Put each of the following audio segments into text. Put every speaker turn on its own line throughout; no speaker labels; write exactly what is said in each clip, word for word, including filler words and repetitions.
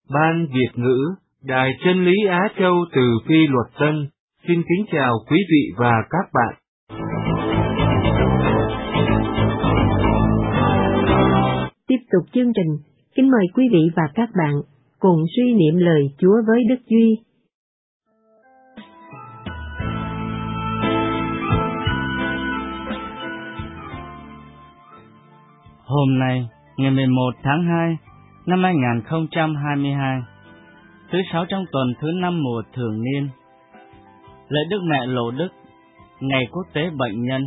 Ban Việt ngữ, Đài Chân lý Á Châu từ Phi Luật Tân, xin kính chào quý vị và các bạn.
Tiếp tục chương trình, kính mời quý vị và các bạn cùng suy niệm lời Chúa với Đức Duy.
Hôm nay, ngày mười một tháng hai năm hai nghìn không trăm hai mươi hai, thứ sáu trong tuần thứ năm mùa thường niên, lễ Đức Mẹ Lộ Đức, ngày quốc tế bệnh nhân.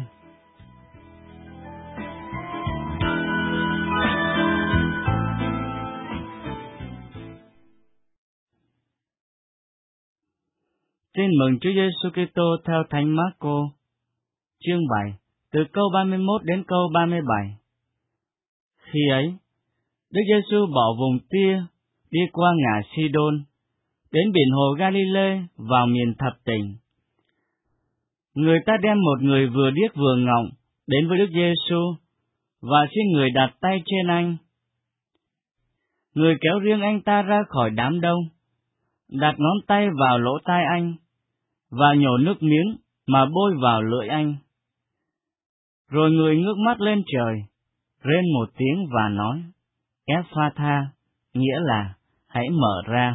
Tin mừng Chúa Giêsu Kitô theo Thánh Mác-cô, chương bảy, từ câu ba mươi mốt đến câu ba mươi bảy. Khi ấy, Đức Giêsu bỏ vùng Tia, đi qua ngả Si-đôn, đến biển hồ Ga-li-lê, vào miền Thập Tỉnh. Người ta đem một người vừa điếc vừa ngọng đến với Đức Giêsu và xin người đặt tay trên anh. Người kéo riêng anh ta ra khỏi đám đông, đặt ngón tay vào lỗ tai anh và nhổ nước miếng mà bôi vào lưỡi anh. Rồi người ngước mắt lên trời, rên một tiếng và nói: Ép-pha-tha, nghĩa là hãy mở ra.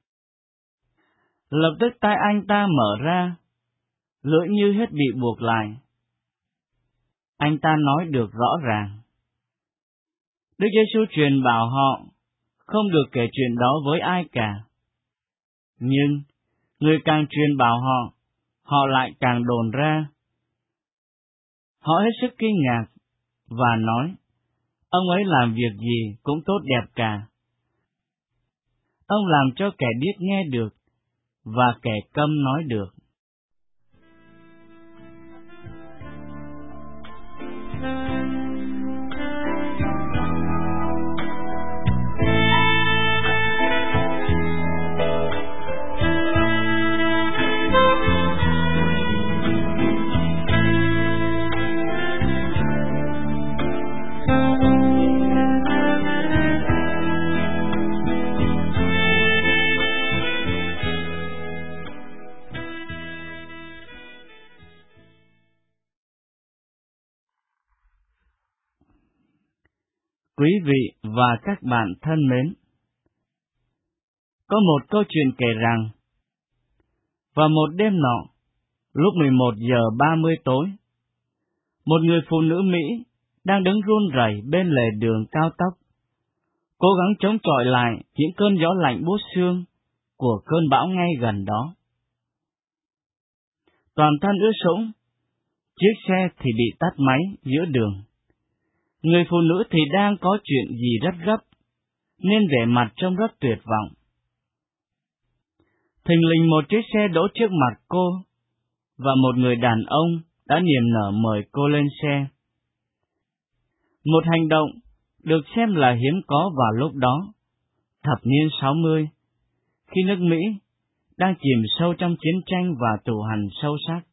Lập tức tai anh ta mở ra, lưỡi như hết bị buộc lại. Anh ta nói được rõ ràng. Đức Giêsu truyền bảo họ không được kể chuyện đó với ai cả. Nhưng người càng truyền bảo họ, họ lại càng đồn ra. Họ hết sức kinh ngạc và nói: Ông ấy làm việc gì cũng tốt đẹp cả. Ông làm cho kẻ điếc nghe được và kẻ câm nói được. Quý vị và các bạn thân mến, có một câu chuyện kể rằng, vào một đêm nọ, lúc mười một giờ ba mươi tối, một người phụ nữ Mỹ đang đứng run rẩy bên lề đường cao tốc, cố gắng chống chọi lại những cơn gió lạnh buốt xương của cơn bão ngay gần đó. Toàn thân ướt sũng, chiếc xe thì bị tắt máy giữa đường. Người phụ nữ thì đang có chuyện gì rất gấp, nên vẻ mặt trông rất tuyệt vọng. Thình lình một chiếc xe đỗ trước mặt cô, và một người đàn ông đã niềm nở mời cô lên xe. Một hành động được xem là hiếm có vào lúc đó, thập niên sáu mươi, khi nước Mỹ đang chìm sâu trong chiến tranh và tù hành sâu sắc.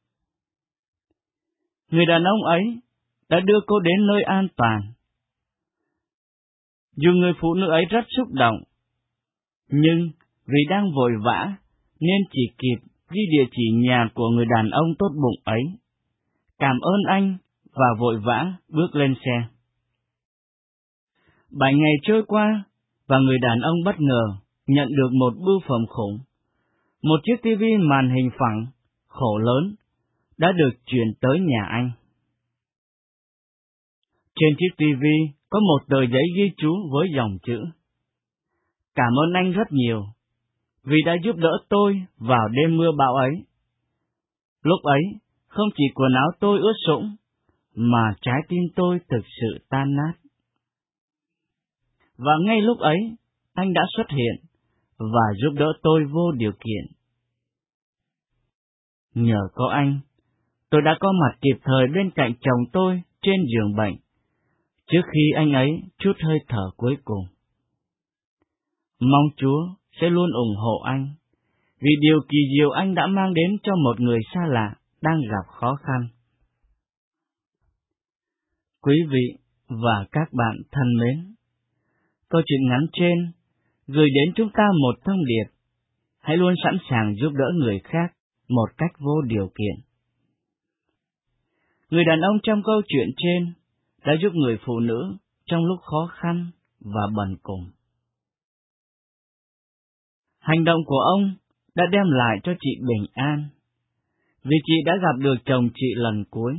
Người đàn ông ấy đã đưa cô đến nơi an toàn. Dù người phụ nữ ấy rất xúc động, nhưng vì đang vội vã nên chỉ kịp ghi địa chỉ nhà của người đàn ông tốt bụng ấy, cảm ơn anh và vội vã bước lên xe. Bảy ngày trôi qua và người đàn ông bất ngờ nhận được một bưu phẩm khủng, một chiếc tivi màn hình phẳng, khổ lớn, đã được chuyển tới nhà anh. Trên chiếc tivi có một tờ giấy ghi chú với dòng chữ: Cảm ơn anh rất nhiều, vì đã giúp đỡ tôi vào đêm mưa bão ấy. Lúc ấy, không chỉ quần áo tôi ướt sũng, mà trái tim tôi thực sự tan nát. Và ngay lúc ấy, anh đã xuất hiện và giúp đỡ tôi vô điều kiện. Nhờ có anh, tôi đã có mặt kịp thời bên cạnh chồng tôi trên giường bệnh, trước khi anh ấy trút hơi thở cuối cùng. Mong Chúa sẽ luôn ủng hộ anh, vì điều kỳ diệu anh đã mang đến cho một người xa lạ đang gặp khó khăn. Quý vị và các bạn thân mến, câu chuyện ngắn trên gửi đến chúng ta một thông điệp: hãy luôn sẵn sàng giúp đỡ người khác một cách vô điều kiện. Người đàn ông trong câu chuyện trên đã giúp người phụ nữ trong lúc khó khăn và bần cùng. Hành động của ông đã đem lại cho chị bình an, vì chị đã gặp được chồng chị lần cuối.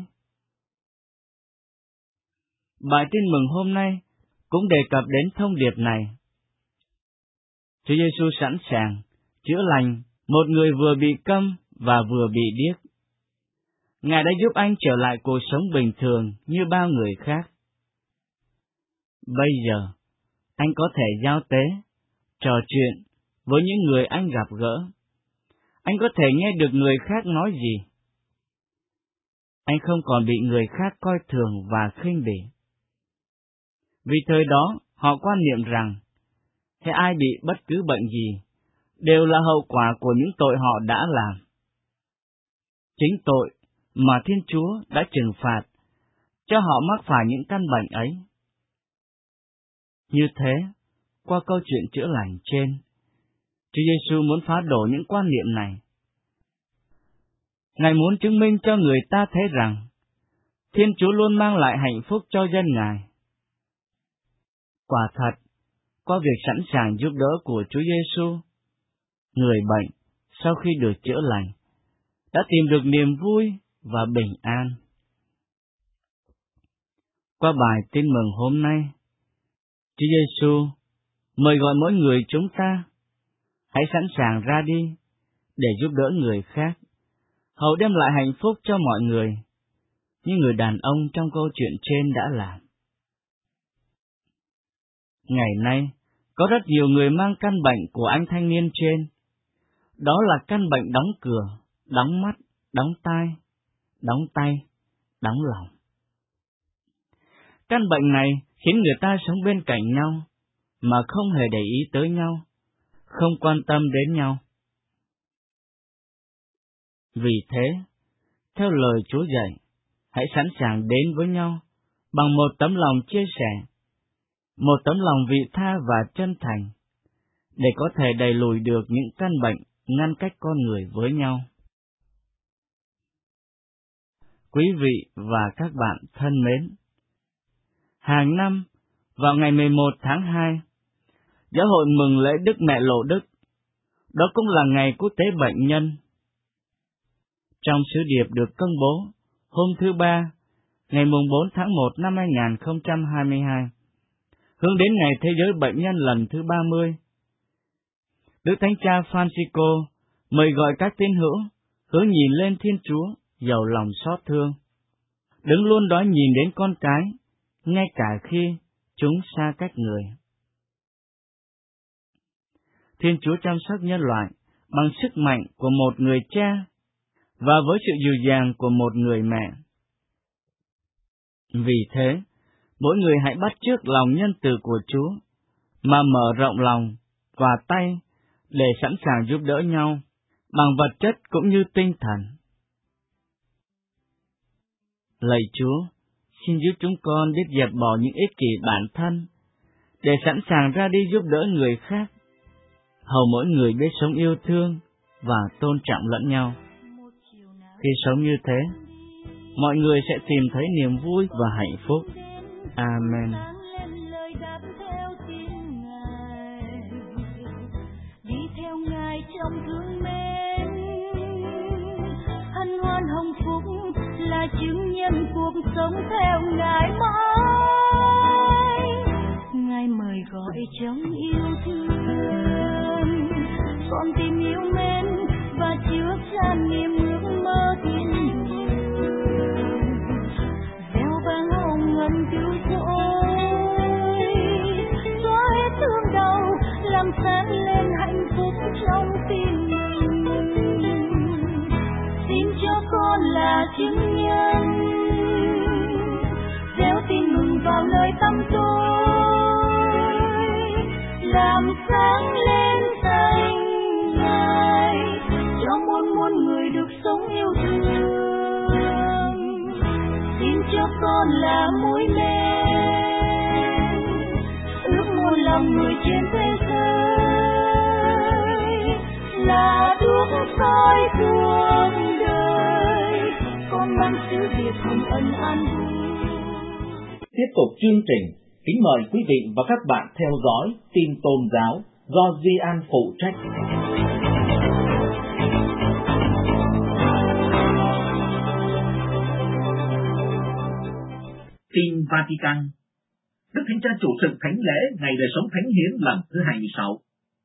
Bài tin mừng hôm nay cũng đề cập đến thông điệp này. Chúa Giêsu sẵn sàng chữa lành một người vừa bị câm và vừa bị điếc. Ngài đã giúp anh trở lại cuộc sống bình thường như bao người khác. Bây giờ, anh có thể giao tế, trò chuyện với những người anh gặp gỡ. Anh có thể nghe được người khác nói gì. Anh không còn bị người khác coi thường và khinh bỉ. Vì thời đó, họ quan niệm rằng, hễ ai bị bất cứ bệnh gì, đều là hậu quả của những tội họ đã làm. Chính tội mà Thiên Chúa đã trừng phạt, cho họ mắc phải những căn bệnh ấy. Như thế, qua câu chuyện chữa lành trên, Chúa Giêsu muốn phá đổ những quan niệm này. Ngài muốn chứng minh cho người ta thấy rằng, Thiên Chúa luôn mang lại hạnh phúc cho dân Ngài. Quả thật, qua việc sẵn sàng giúp đỡ của Chúa Giêsu, người bệnh sau khi được chữa lành đã tìm được niềm vui và bình an. Qua bài tin mừng hôm nay, Chúa Giêsu mời gọi mỗi người chúng ta hãy sẵn sàng ra đi để giúp đỡ người khác, hầu đem lại hạnh phúc cho mọi người, như người đàn ông trong câu chuyện trên đã làm. Ngày nay, có rất nhiều người mang căn bệnh của anh thanh niên trên. Đó là căn bệnh đóng cửa, đóng mắt, đóng tai, đóng tay, đóng lòng. Căn bệnh này khiến người ta sống bên cạnh nhau, mà không hề để ý tới nhau, không quan tâm đến nhau. Vì thế, theo lời Chúa dạy, hãy sẵn sàng đến với nhau bằng một tấm lòng chia sẻ, một tấm lòng vị tha và chân thành, để có thể đẩy lùi được những căn bệnh ngăn cách con người với nhau. Quý vị và các bạn thân mến, hàng năm, vào ngày mười một tháng hai, Giáo hội mừng lễ Đức Mẹ Lộ Đức, đó cũng là ngày quốc tế bệnh nhân. Trong sứ điệp được công bố hôm thứ Ba, ngày mùng bốn tháng một năm hai nghìn không trăm hai mươi hai, hướng đến Ngày Thế giới Bệnh nhân lần thứ ba mươi, Đức Thánh Cha Francisco mời gọi các tín hữu hướng nhìn lên Thiên Chúa giàu lòng xót thương, đừng luôn đói nhìn đến con cái, ngay cả khi chúng xa cách người. Thiên Chúa chăm sóc nhân loại bằng sức mạnh của một người cha và với sự dịu dàng của một người mẹ. Vì thế, mỗi người hãy bắt chước lòng nhân từ của Chúa, mà mở rộng lòng và tay để sẵn sàng giúp đỡ nhau, bằng vật chất cũng như tinh thần. Lạy Chúa, xin giúp chúng con biết dẹp bỏ những ích kỷ bản thân, để sẵn sàng ra đi giúp đỡ người khác, hầu mỗi người biết sống yêu thương và tôn trọng lẫn nhau. Khi sống như thế, mọi người sẽ tìm thấy niềm vui và hạnh phúc. Amen.
Đi theo Ngài trong thương mến, hân hoan hồng phúc là chứng nhân cuộc sống theo Ngài mãi. Ngài mời gọi trong yêu thương, con tim yêu mến và chứa chan niềm ước mơ thiên đường. Gieo vang hồng ngân cứu rỗi, xóa hết thương đau, làm sáng lên hạnh phúc trong tim mình. Xin cho con là chứng nhân, gieo tin mừng vào nơi tâm tôi, làm sáng lên danh Ngài, cho muôn muôn người được sống yêu thương. Xin cho con là mũi tên, ước muôn lòng người trên thế giới. soi cuộc đời, con mang sứ điệp hồng ân an vui.
Tiếp tục chương trình, kính mời quý vị và các bạn theo dõi tin tôn giáo do Duy An phụ trách. Tin Vatican. Đức Thánh Cha chủ sự thánh lễ ngày đời sống thánh hiến lần thứ hai mươi sáu.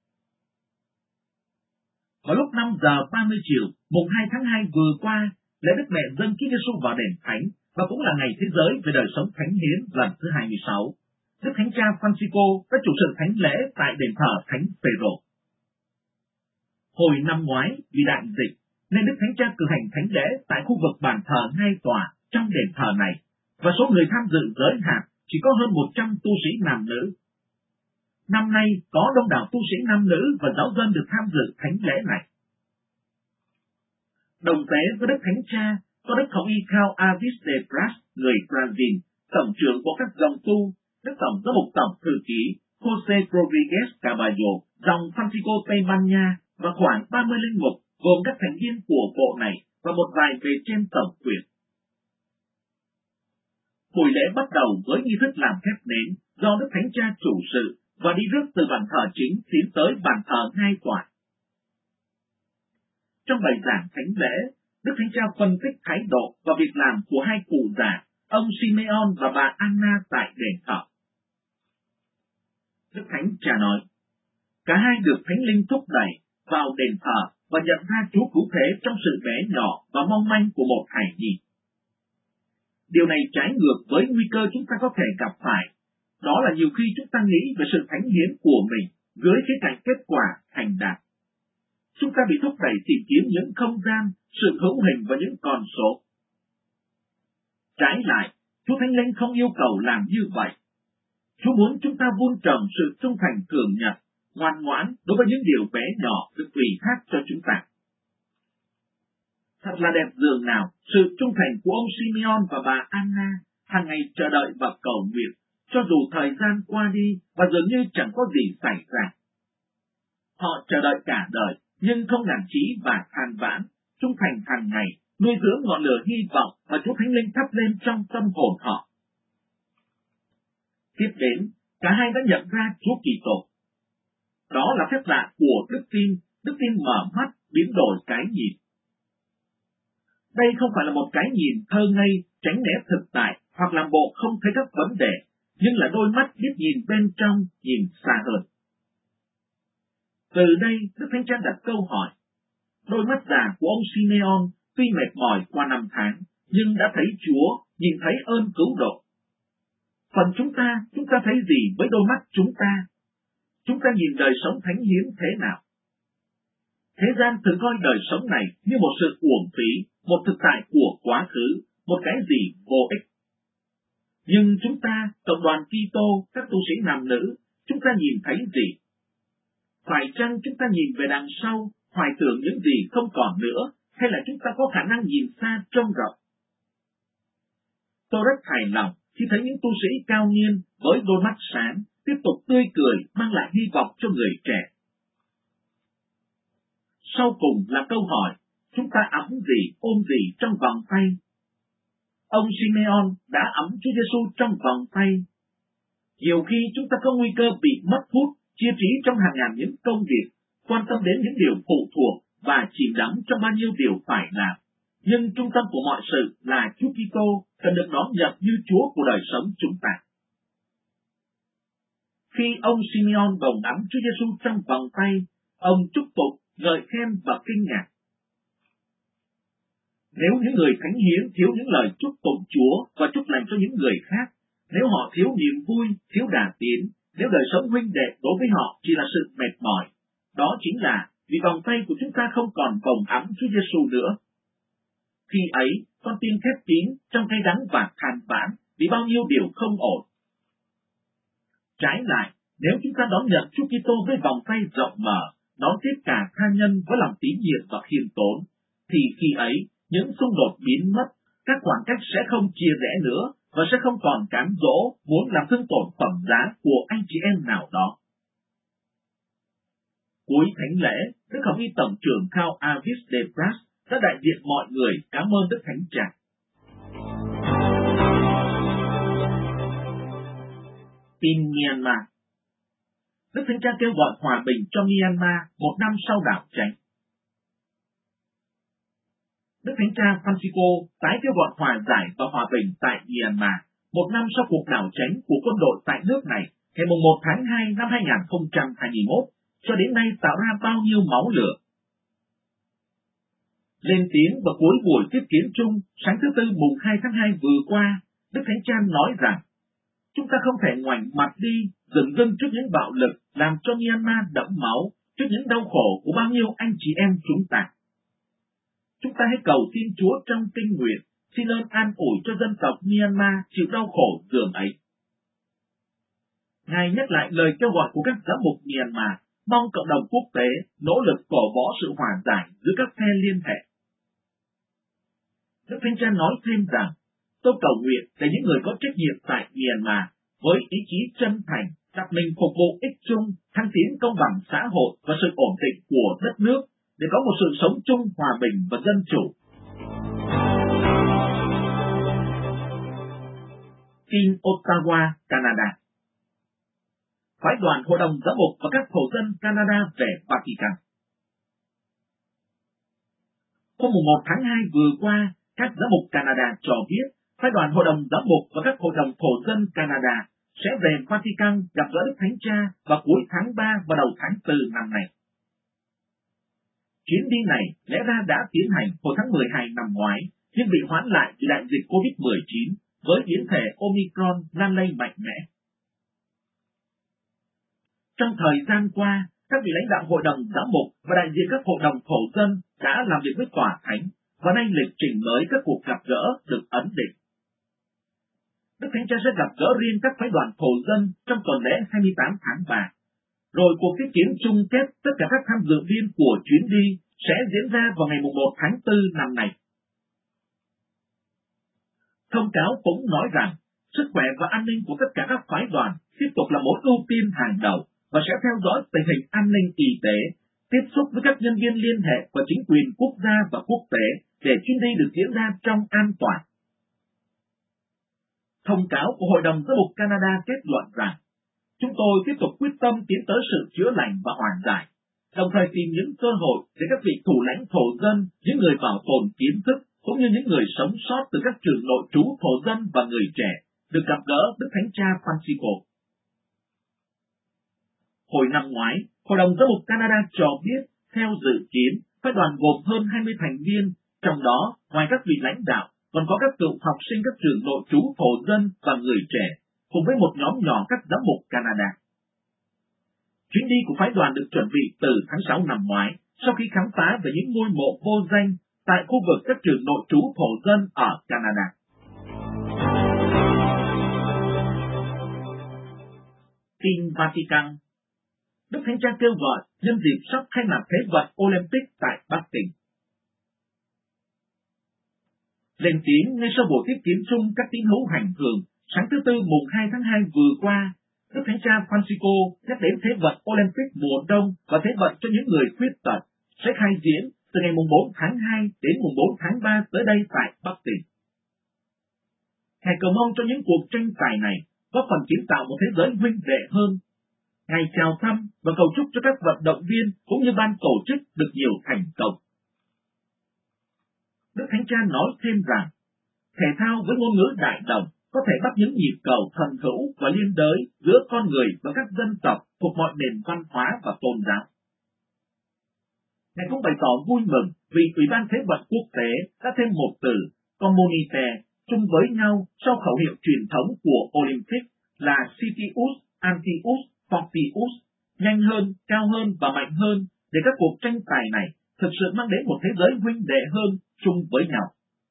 Vào lúc năm giờ ba mươi chiều, mùng hai tháng hai vừa qua, lễ Đức Mẹ dâng Chúa Giêsu vào đền thánh và cũng là ngày thế giới về đời sống thánh hiến lần thứ hai mươi sáu. Đức Thánh Cha Francisco đã chủ sự thánh lễ tại đền thờ Thánh Phêrô. Hồi năm ngoái, vì đại dịch, nên Đức Thánh Cha cử hành thánh lễ tại khu vực bàn thờ ngay tòa trong đền thờ này, và số người tham dự giới hạn chỉ có hơn một trăm tu sĩ nam nữ. Năm nay có đông đảo tu sĩ nam nữ và giáo dân được tham dự thánh lễ này. Đồng tế với Đức Thánh Cha có Đức Hồng Y Cao Avis de Pras, người Brazil, tổng trưởng của các dòng tu, Đức Tổng giám mục tổng thư ký Jose Rodriguez Caballo, dòng Francisco Tây Ban Nha và khoảng ba mươi linh mục gồm các thành viên của bộ này và một vài bề trên tổng quyền. Buổi lễ bắt đầu với nghi thức làm phép nến do Đức Thánh Cha chủ sự và đi rước từ bàn thờ chính tiến tới bàn thờ ngay tòa. Trong bài giảng thánh lễ, Đức Thánh Cha phân tích thái độ và việc làm của hai cụ già, ông Simeon và bà Anna tại đền thờ. Đức Thánh Cha nói, cả hai được Thánh Linh thúc đẩy vào đền thờ và nhận ra Chúa cứu thế trong sự bé nhỏ và mong manh của một hài nhi. Điều này trái ngược với nguy cơ chúng ta có thể gặp phải, đó là nhiều khi chúng ta nghĩ về sự thánh hiến của mình dưới khía cạnh kết quả thành đạt. Chúng ta bị thúc đẩy tìm kiếm những không gian, sự hữu hình và những con số. Trái lại, Chúa Thánh Linh không yêu cầu làm như vậy. Chúa muốn chúng ta vun trồng sự trung thành thường nhật, ngoan ngoãn đối với những điều bé nhỏ được ủy thác cho chúng ta. Thật là đẹp dường nào sự trung thành của ông Simeon và bà Anna hàng ngày chờ đợi và cầu nguyện, cho dù thời gian qua đi và dường như chẳng có gì xảy ra. Họ chờ đợi cả đời, nhưng không nản chí và than vãn, trung thành hàng ngày, nuôi dưỡng ngọn lửa hy vọng mà Chúa Thánh Linh thắp lên trong tâm hồn họ. Tiếp đến, cả hai đã nhận ra Chúa Kitô. Đó là phép lạ của đức tin, đức tin mở mắt, biến đổi cái nhìn. Đây không phải là một cái nhìn thơ ngây, tránh né thực tại hoặc làm bộ không thấy các vấn đề, nhưng là đôi mắt biết nhìn bên trong, nhìn xa hơn. Từ đây, Đức Thánh Cha đặt câu hỏi. Đôi mắt già của ông Simeon tuy mệt mỏi qua năm tháng, nhưng đã thấy Chúa, nhìn thấy ơn cứu độ. Phần chúng ta, chúng ta thấy gì với đôi mắt chúng ta? Chúng ta nhìn đời sống thánh hiến thế nào? Thế gian thường coi đời sống này như một sự uổng phí, một thực tại của quá khứ, một cái gì vô ích. Nhưng chúng ta, cộng đoàn Kitô, các tu sĩ nam nữ, chúng ta nhìn thấy gì? Phải chăng chúng ta nhìn về đằng sau, hoài tưởng những gì không còn nữa, hay là chúng ta có khả năng nhìn xa trông rộng? Tôi rất hài lòng khi thấy những tu sĩ cao niên với đôi mắt sáng, tiếp tục tươi cười, mang lại hy vọng cho người trẻ. Sau cùng là câu hỏi, chúng ta ẵm gì, ôm gì trong vòng tay? Ông Simeon đã ẵm Chúa Giêsu trong vòng tay. Nhiều khi chúng ta có nguy cơ bị mất hút, chia trí trong hàng ngàn những công việc, quan tâm đến những điều phụ thuộc và chìm đắm trong bao nhiêu điều phải làm. Nhưng trung tâm của mọi sự là Chúa Kitô cần được đón nhận như Chúa của đời sống chúng ta. Khi ông Simeon bồng ẵm Chúa Giêsu trong vòng tay, ông chúc tụng, ngợi khen và kinh ngạc. Nếu những người thánh hiến thiếu những lời chúc tụng Chúa và chúc lành cho những người khác, nếu họ thiếu niềm vui, thiếu đà tiến, nếu đời sống huynh đệ đối với họ chỉ là sự mệt mỏi, đó chính là vì vòng tay của chúng ta không còn bồng ẵm Chúa Giêsu nữa. Khi ấy, con tim khép kín trong cay đắng và than vãn vì bao nhiêu điều không ổn. Trái lại, nếu chúng ta đón nhận Chúa Kitô với vòng tay rộng mở, đón tiếp cả tha nhân với lòng tín nhiệm và khiêm tốn, thì khi ấy, những xung đột biến mất, các khoảng cách sẽ không chia rẽ nữa và sẽ không còn cám dỗ muốn làm thương tổn phẩm giá của anh chị em nào đó. Cuối thánh lễ, Đức Hồng Y Tổng trưởng Karl Arvid de Brass đã đại diện mọi người cảm ơn Đức Thánh Cha. Tin Myanmar. Đức Thánh Cha kêu gọi hòa bình cho Myanmar một năm sau đảo cháy. Đức Thánh Cha Francisco tái kêu gọi hòa giải và hòa bình tại Myanmar một năm sau cuộc đảo cháy của quân đội tại nước này ngày một tháng hai năm hai nghìn không trăm hai mươi mốt, cho đến nay tạo ra bao nhiêu máu lửa. Lên tiếng vào cuối buổi tiếp kiến chung sáng thứ Tư mùng hai tháng hai vừa qua, Đức Thánh Cha nói rằng, chúng ta không thể ngoảnh mặt đi, dừng dưng trước những bạo lực làm cho Myanmar đẫm máu, trước những đau khổ của bao nhiêu anh chị em chúng ta. Chúng ta hãy cầu xin Chúa trong kinh nguyện, xin ơn an ủi cho dân tộc Myanmar chịu đau khổ dường ấy. Ngài nhắc lại lời kêu gọi của các giám mục Myanmar, mong cộng đồng quốc tế nỗ lực cổ võ sự hòa giải giữa các phe liên hệ. Đức Thánh Cha nói thêm rằng, tôi cầu nguyện để những người có trách nhiệm tại Myanmar với ý chí chân thành đặt mình phục vụ ích chung, thăng tiến công bằng xã hội và sự ổn định của đất nước để có một sự sống chung hòa bình và dân chủ. Tin Ottawa, Canada. Phái đoàn Hội đồng Giám mục và các thổ dân Canada về Vatican. Hôm một tháng hai vừa qua, các giám mục Canada cho biết phái đoàn Hội đồng Giám mục và các hội đồng thổ dân Canada sẽ về Vatican gặp gỡ Đức Thánh Cha vào cuối tháng ba và đầu tháng tư năm nay. Chuyến đi này lẽ ra đã tiến hành hồi tháng mười hai năm ngoái, nhưng bị hoãn lại vì đại dịch covid mười chín với biến thể Omicron lan lây mạnh mẽ. Trong thời gian qua, các vị lãnh đạo Hội đồng Giám mục và đại diện các hội đồng thổ dân đã làm việc với Tòa Thánh, và nay lịch trình mới các cuộc gặp gỡ được ấn định. Đức Thánh Cha sẽ gặp gỡ riêng các phái đoàn thổ dân trong tuần lễ hai mươi tám tháng ba. Rồi cuộc tiếp kiến chung kết tất cả các tham dự viên của chuyến đi sẽ diễn ra vào ngày một tháng tư năm nay. Thông cáo cũng nói rằng, sức khỏe và an ninh của tất cả các phái đoàn tiếp tục là mối ưu tiên hàng đầu và sẽ theo dõi tình hình an ninh y tế, tiếp xúc với các nhân viên liên hệ và chính quyền quốc gia và quốc tế để chuyến đi được diễn ra trong an toàn. Thông cáo của Hội đồng Giám mục Canada kết luận rằng, chúng tôi tiếp tục quyết tâm tiến tới sự chữa lành và hòa giải, đồng thời tìm những cơ hội để các vị thủ lãnh thổ dân, những người bảo tồn kiến thức, cũng như những người sống sót từ các trường nội trú thổ dân và người trẻ, được gặp gỡ Đức Thánh Cha Francisco. Hồi năm ngoái, Hội đồng Giám mục Canada cho biết, theo dự kiến, phái đoàn gồm hơn hai mươi thành viên, trong đó, ngoài các vị lãnh đạo, còn có các cựu học sinh các trường nội trú thổ dân và người trẻ, cùng với một nhóm nhỏ các giám mục Canada. Chuyến đi của phái đoàn được chuẩn bị từ tháng sáu năm ngoái, sau khi khám phá về những ngôi mộ vô danh tại khu vực các trường nội trú thổ dân ở Canada. Tin Vatican. Đức Thánh Cha kêu gọi nhân dịp sắp khai mạc Thế vận Olympic tại Bắc Kinh. Lên tiếng ngay sau buổi tiếp kiến chung các tín hữu hành hương sáng thứ Tư mùng hai tháng hai vừa qua, Đức Thánh Cha Francisco nhắc đến Thế vận Olympic mùa đông và Thế vận cho những người khuyết tật sẽ khai diễn từ ngày mùng bốn tháng hai đến mùng bốn tháng ba tới đây tại Bắc Kinh. Ngài cầu mong cho những cuộc tranh tài này góp phần kiến tạo một thế giới huynh đệ hơn. Ngài chào thăm và cầu chúc cho các vận động viên cũng như ban tổ chức được nhiều thành công. Đức Thánh Cha nói thêm rằng, thể thao với ngôn ngữ đại đồng có thể bắt những nhịp cầu thần hữu và liên đới giữa con người và các dân tộc thuộc mọi nền văn hóa và tôn giáo. Ngài cũng bày tỏ vui mừng vì Ủy ban Thế vận Quốc tế đã thêm một từ community chung với nhau sau khẩu hiệu truyền thống của Olympic là Citius, Antius, Fortius, nhanh hơn, cao hơn và mạnh hơn, để các cuộc tranh tài này thực sự mang đến một thế giới huynh đệ hơn chung với nhau.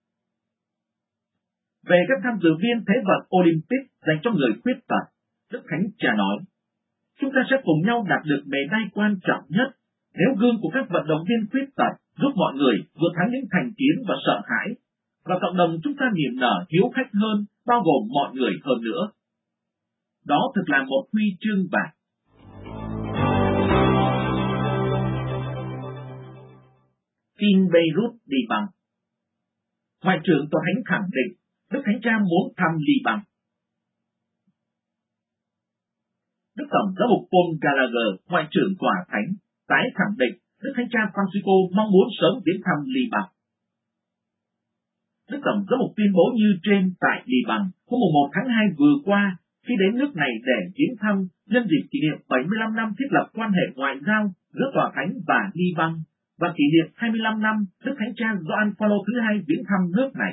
Về các tham dự viên Thế vận Olympic dành cho người khuyết tật, Đức Thánh Cha nói, chúng ta sẽ cùng nhau đạt được mề đay quan trọng nhất nếu gương của các vận động viên khuyết tật giúp mọi người vượt thắng những thành kiến và sợ hãi, và cộng đồng chúng ta niềm nở hiếu khách hơn, bao gồm mọi người hơn nữa. Đó thực là một huy chương vàng. tin Beirut Liban. Ngoại trưởng Tòa Thánh khẳng định Đức Thánh Cha muốn thăm Liban. Đức Tổng giám mục Paul Gallagher, Ngoại trưởng Tòa Thánh, tái khẳng định Đức Thánh Cha Francisco mong muốn sớm viếng thăm Liban. Đức Tổng giám mục tuyên bố như trên tại Liban hôm mùng một tháng hai vừa qua khi đến nước này để viếng thăm nhân dịp kỷ niệm bảy mươi lăm năm thiết lập quan hệ ngoại giao giữa Tòa Thánh và Liban và kỷ niệm hai mươi lăm năm Đức Thánh Cha Gioan Phaolô thứ hai viếng thăm nước này.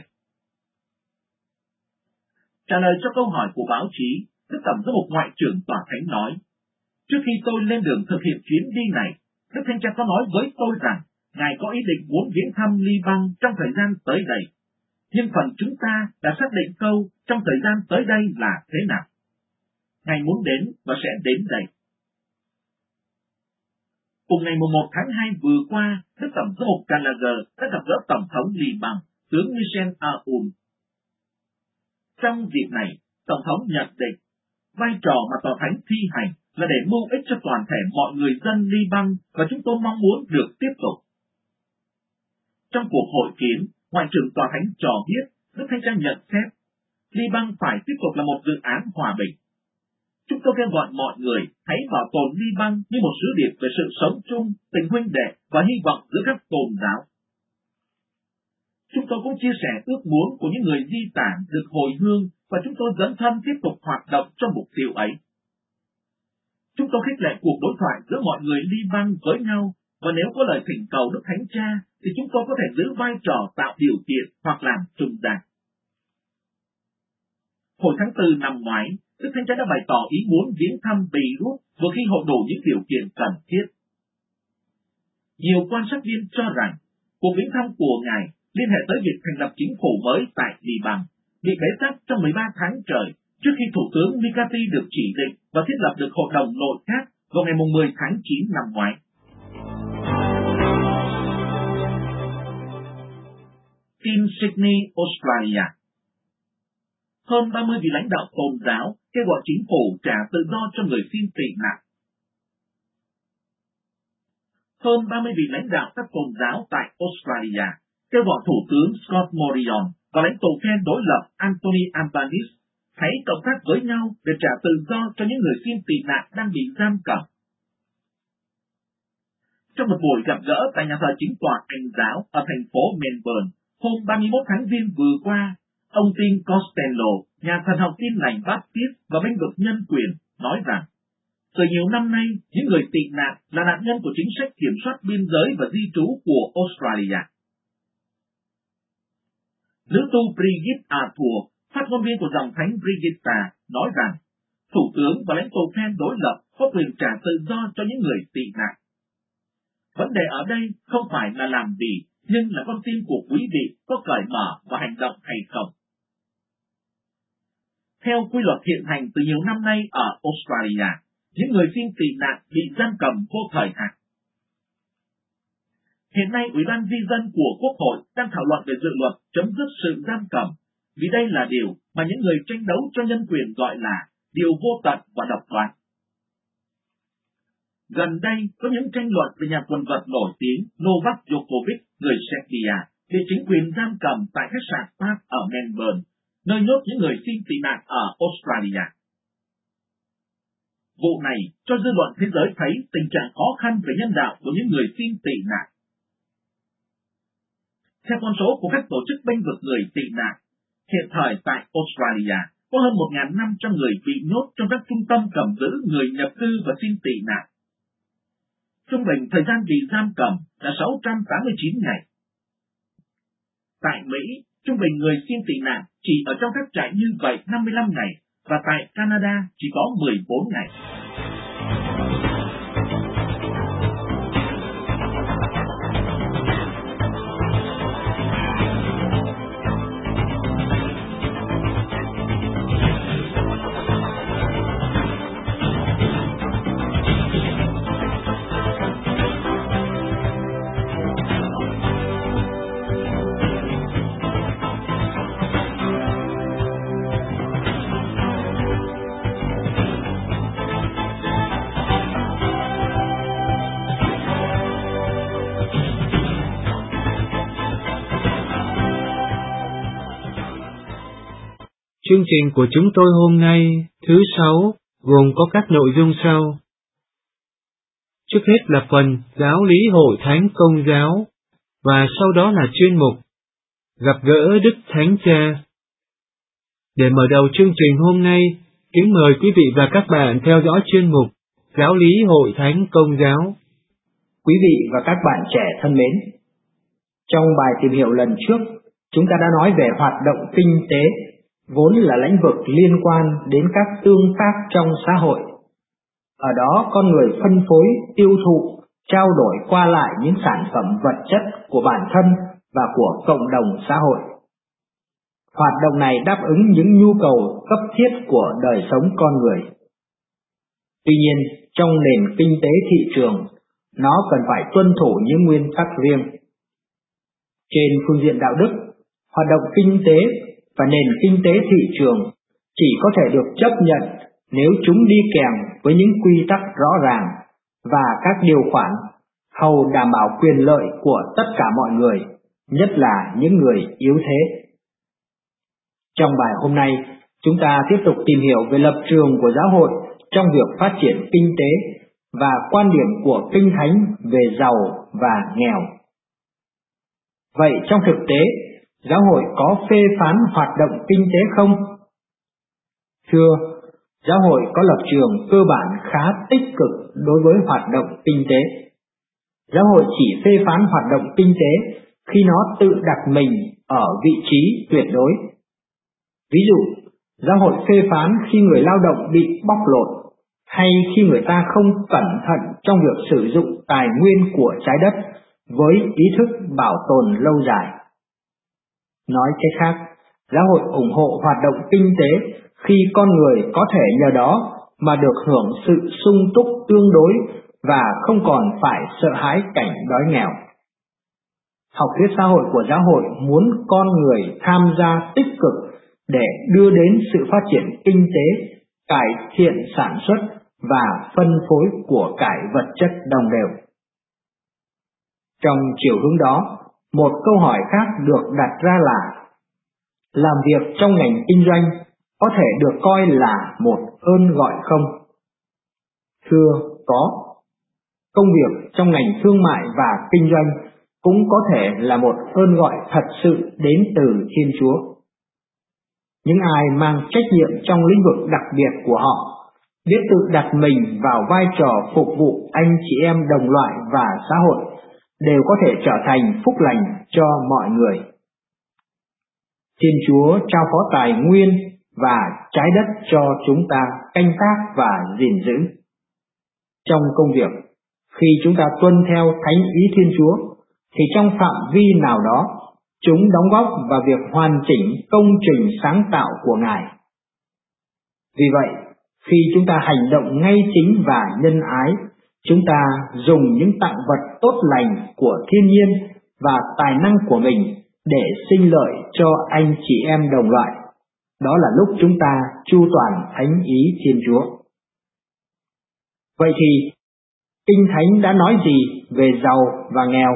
Trả lời cho câu hỏi của báo chí, Đức Tổng giám mục Ngoại trưởng Tòa Thánh nói, trước khi tôi lên đường thực hiện chuyến đi này, Đức Thánh Cha có nói với tôi rằng Ngài có ý định muốn viếng thăm Liban trong thời gian tới đây. Nhưng phần chúng ta đã xác định câu trong thời gian tới đây là thế nào. Ngài muốn đến và sẽ đến đây. Cùng ngày mùng một tháng hai vừa qua, Đức Tổng giám mục Gallagher đã gặp gỡ Tổng thống Liban, tướng Michel Aoun. Trong dịp này, Tổng thống nhận định, vai trò mà Tòa Thánh thi hành là để mưu ích cho toàn thể mọi người dân Liban và chúng tôi mong muốn được tiếp tục. Trong cuộc hội kiến, Ngoại trưởng Tòa Thánh cho biết Đức Thánh Cha nhận xét Liban phải tiếp tục là một dự án hòa bình. Chúng tôi kêu gọi mọi người hãy bảo tồn Liban như một sứ điệp về sự sống chung, tình huynh đệ và hy vọng giữa các tôn giáo. Chúng tôi cũng chia sẻ ước muốn của những người di tản được hồi hương và chúng tôi dấn thân tiếp tục hoạt động trong mục tiêu ấy. Chúng tôi khích lệ cuộc đối thoại giữa mọi người Liban với nhau và nếu có lời thỉnh cầu Đức Thánh Cha thì chúng tôi có thể giữ vai trò tạo điều kiện hoặc làm trung gian. Hồi tháng tư năm ngoái, Đức Thánh Cha đã bày tỏ ý muốn viếng thăm Beirut vừa khi hội đủ những điều kiện cần thiết. Nhiều quan sát viên cho rằng cuộc viếng thăm của Ngài liên hệ tới việc thành lập chính phủ mới tại Liban, bị bế tắc trong mười ba tháng trời trước khi Thủ tướng Mikati được chỉ định và thiết lập được Hội đồng Nội các vào ngày mười tháng chín năm ngoái. Tin Sydney, Australia. Hơn ba mươi vị lãnh đạo tôn giáo kêu gọi chính phủ trả tự do cho người xin tị nạn. Hơn ba mươi vị lãnh đạo các tôn giáo tại Australia kêu gọi Thủ tướng Scott Morrison và lãnh tụ phe đối lập Anthony Albanese hãy cộng tác với nhau để trả tự do cho những người xin tị nạn đang bị giam cầm. Trong một buổi gặp gỡ tại nhà thờ chính tòa Anh giáo ở thành phố Melbourne hôm ba mươi mốt tháng Giêng vừa qua, ông Tim Costello, nhà thần học Tin lành Baptist và bênh vực nhân quyền, nói rằng từ nhiều năm nay, những người tị nạn là nạn nhân của chính sách kiểm soát biên giới và di trú của Australia. Nữ tu Brigitte Arthur, phát ngôn viên của dòng thánh Brigitta, nói rằng Thủ tướng và lãnh tụ phe đối lập có quyền trả tự do cho những người tị nạn. Vấn đề ở đây không phải là làm gì, nhưng là con tim của quý vị có cởi mở và hành động hay không. Theo quy luật hiện hành từ nhiều năm nay ở Australia, những người xin tị nạn bị giam cầm vô thời hạn. Hiện nay, Ủy ban Di dân của Quốc hội đang thảo luận về dự luật chấm dứt sự giam cầm, vì đây là điều mà những người tranh đấu cho nhân quyền gọi là điều vô tận và độc đoán. Gần đây, có những tranh luận về nhà quần vợt nổi tiếng Novak Djokovic, người Serbia, bị chính quyền giam cầm tại khách sạn Park ở Melbourne, nơi nhốt những người xin tị nạn ở Australia. Vụ này cho dư luận thế giới thấy tình trạng khó khăn về nhân đạo của những người xin tị nạn. Theo con số của các tổ chức bênh vực người tị nạn, hiện thời tại Australia có hơn một nghìn năm trăm người bị nhốt trong các trung tâm cầm giữ người nhập cư và xin tị nạn. Trung bình thời gian bị giam cầm là sáu trăm tám mươi chín ngày. Tại Mỹ, trung bình người xin tị nạn chỉ ở trong các trại như vậy năm mươi lăm ngày, và tại Canada chỉ có mười bốn ngày.
Chương trình của chúng tôi hôm nay, thứ sáu, gồm có các nội dung sau. Trước hết là phần giáo lý hội thánh Công giáo, và sau đó là chuyên mục gặp gỡ Đức Thánh Cha. Để mở đầu chương trình hôm nay, kính mời quý vị và các bạn theo dõi chuyên mục giáo lý hội thánh Công giáo.
Quý vị và các bạn trẻ thân mến, trong bài tìm hiểu lần trước, chúng ta đã nói về hoạt động kinh tế, vốn là lĩnh vực liên quan đến các tương tác trong xã hội. Ở đó, con người phân phối, tiêu thụ, trao đổi qua lại những sản phẩm vật chất của bản thân và của cộng đồng xã hội. Hoạt động này đáp ứng những nhu cầu cấp thiết của đời sống con người. Tuy nhiên, trong nền kinh tế thị trường, nó cần phải tuân thủ những nguyên tắc riêng. Trên phương diện đạo đức, hoạt động kinh tế và nền kinh tế thị trường chỉ có thể được chấp nhận nếu chúng đi kèm với những quy tắc rõ ràng và các điều khoản hầu đảm bảo quyền lợi của tất cả mọi người, nhất là những người yếu thế. Trong bài hôm nay, chúng ta tiếp tục tìm hiểu về lập trường của giáo hội trong việc phát triển kinh tế và quan điểm của Kinh Thánh về giàu và nghèo. Vậy trong thực tế, giáo hội có phê phán hoạt động kinh tế không? Thưa, giáo hội có lập trường cơ bản khá tích cực đối với hoạt động kinh tế. Giáo hội chỉ phê phán hoạt động kinh tế khi nó tự đặt mình ở vị trí tuyệt đối. Ví dụ, giáo hội phê phán khi người lao động bị bóc lột, hay khi người ta không cẩn thận trong việc sử dụng tài nguyên của trái đất với ý thức bảo tồn lâu dài. Nói cách khác, giáo hội ủng hộ hoạt động kinh tế khi con người có thể nhờ đó mà được hưởng sự sung túc tương đối và không còn phải sợ hãi cảnh đói nghèo. Học thuyết xã hội của giáo hội muốn con người tham gia tích cực để đưa đến sự phát triển kinh tế, cải thiện sản xuất và phân phối của cải vật chất đồng đều. Trong chiều hướng đó, một câu hỏi khác được đặt ra là: làm việc trong ngành kinh doanh có thể được coi là một ơn gọi không? Thưa, có. Công việc trong ngành thương mại và kinh doanh cũng có thể là một ơn gọi thật sự đến từ Thiên Chúa. Những ai mang trách nhiệm trong lĩnh vực đặc biệt của họ, biết tự đặt mình vào vai trò phục vụ anh chị em đồng loại và xã hội, đều có thể trở thành phúc lành cho mọi người. Thiên Chúa trao phó tài nguyên và trái đất cho chúng ta canh tác và gìn giữ. Trong công việc, khi chúng ta tuân theo thánh ý Thiên Chúa, thì trong phạm vi nào đó, chúng đóng góp vào việc hoàn chỉnh công trình sáng tạo của Ngài. Vì vậy, khi chúng ta hành động ngay chính và nhân ái, chúng ta dùng những tặng vật tốt lành của thiên nhiên và tài năng của mình để sinh lợi cho anh chị em đồng loại. Đó là lúc chúng ta chu toàn thánh ý Thiên Chúa. Vậy thì, Kinh Thánh đã nói gì về giàu và nghèo?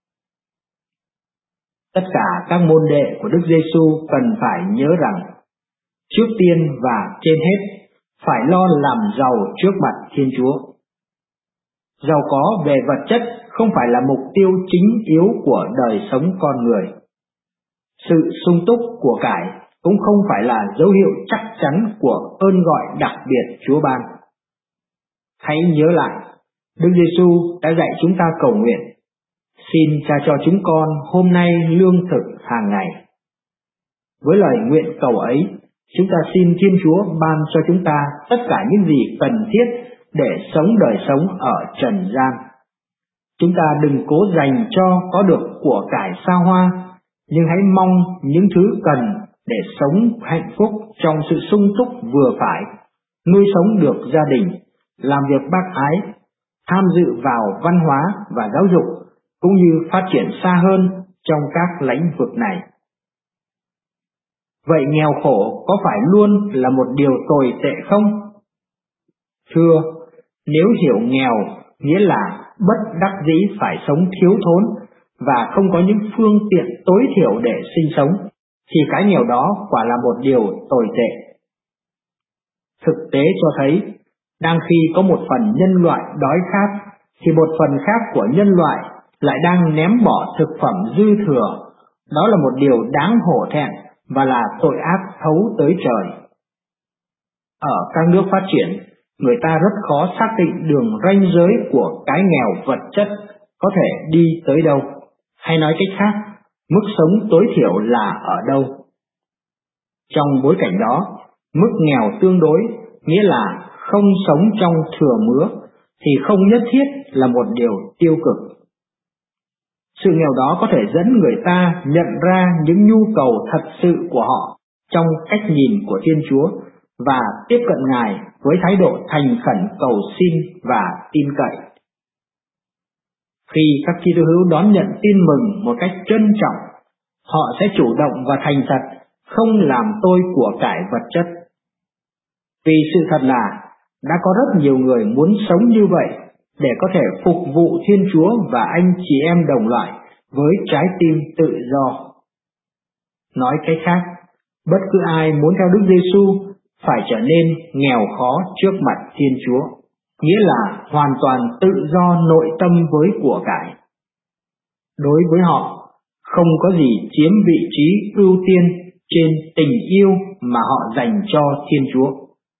Tất cả các môn đệ của Đức Giêsu cần phải nhớ rằng, trước tiên và trên hết, phải lo làm giàu trước mặt Thiên Chúa. Giàu có về vật chất không phải là mục tiêu chính yếu của đời sống con người. Sự sung túc của cải cũng không phải là dấu hiệu chắc chắn của ơn gọi đặc biệt Chúa ban. Hãy nhớ lại, Đức Giêsu đã dạy chúng ta cầu nguyện: xin Cha cho chúng con hôm nay lương thực hàng ngày. Với lời nguyện cầu ấy, chúng ta xin Thiên Chúa ban cho chúng ta tất cả những gì cần thiết để sống đời sống ở trần gian. Chúng ta đừng cố dành cho có được của cải xa hoa, nhưng hãy mong những thứ cần để sống hạnh phúc trong sự sung túc vừa phải, nuôi sống được gia đình, làm việc bác ái, tham dự vào văn hóa và giáo dục, cũng như phát triển xa hơn trong các lĩnh vực này. Vậy nghèo khổ có phải luôn là một điều tồi tệ không? Thưa, nếu hiểu nghèo nghĩa là bất đắc dĩ phải sống thiếu thốn và không có những phương tiện tối thiểu để sinh sống, thì cái nghèo đó quả là một điều tồi tệ. Thực tế cho thấy, đang khi có một phần nhân loại đói khát, thì một phần khác của nhân loại lại đang ném bỏ thực phẩm dư thừa. Đó là một điều đáng hổ thẹn và là tội ác thấu tới trời. Ở các nước phát triển, người ta rất khó xác định đường ranh giới của cái nghèo vật chất có thể đi tới đâu, hay nói cách khác, mức sống tối thiểu là ở đâu. Trong bối cảnh đó, mức nghèo tương đối, nghĩa là không sống trong thừa mứa, thì không nhất thiết là một điều tiêu cực. Sự nghèo đó có thể dẫn người ta nhận ra những nhu cầu thật sự của họ trong cách nhìn của Thiên Chúa và tiếp cận Ngài với thái độ thành khẩn cầu xin và tin cậy. Khi các Kitô hữu đón nhận tin mừng một cách trân trọng, họ sẽ chủ động và thành thật, không làm tôi của cải vật chất. Vì sự thật là đã có rất nhiều người muốn sống như vậy để có thể phục vụ Thiên Chúa và anh chị em đồng loại với trái tim tự do. Nói cách khác, bất cứ ai muốn theo Đức Giêsu phải trở nên nghèo khó trước mặt Thiên Chúa, nghĩa là hoàn toàn tự do nội tâm với của cải. Đối với họ, không có gì chiếm vị trí ưu tiên trên tình yêu mà họ dành cho Thiên Chúa.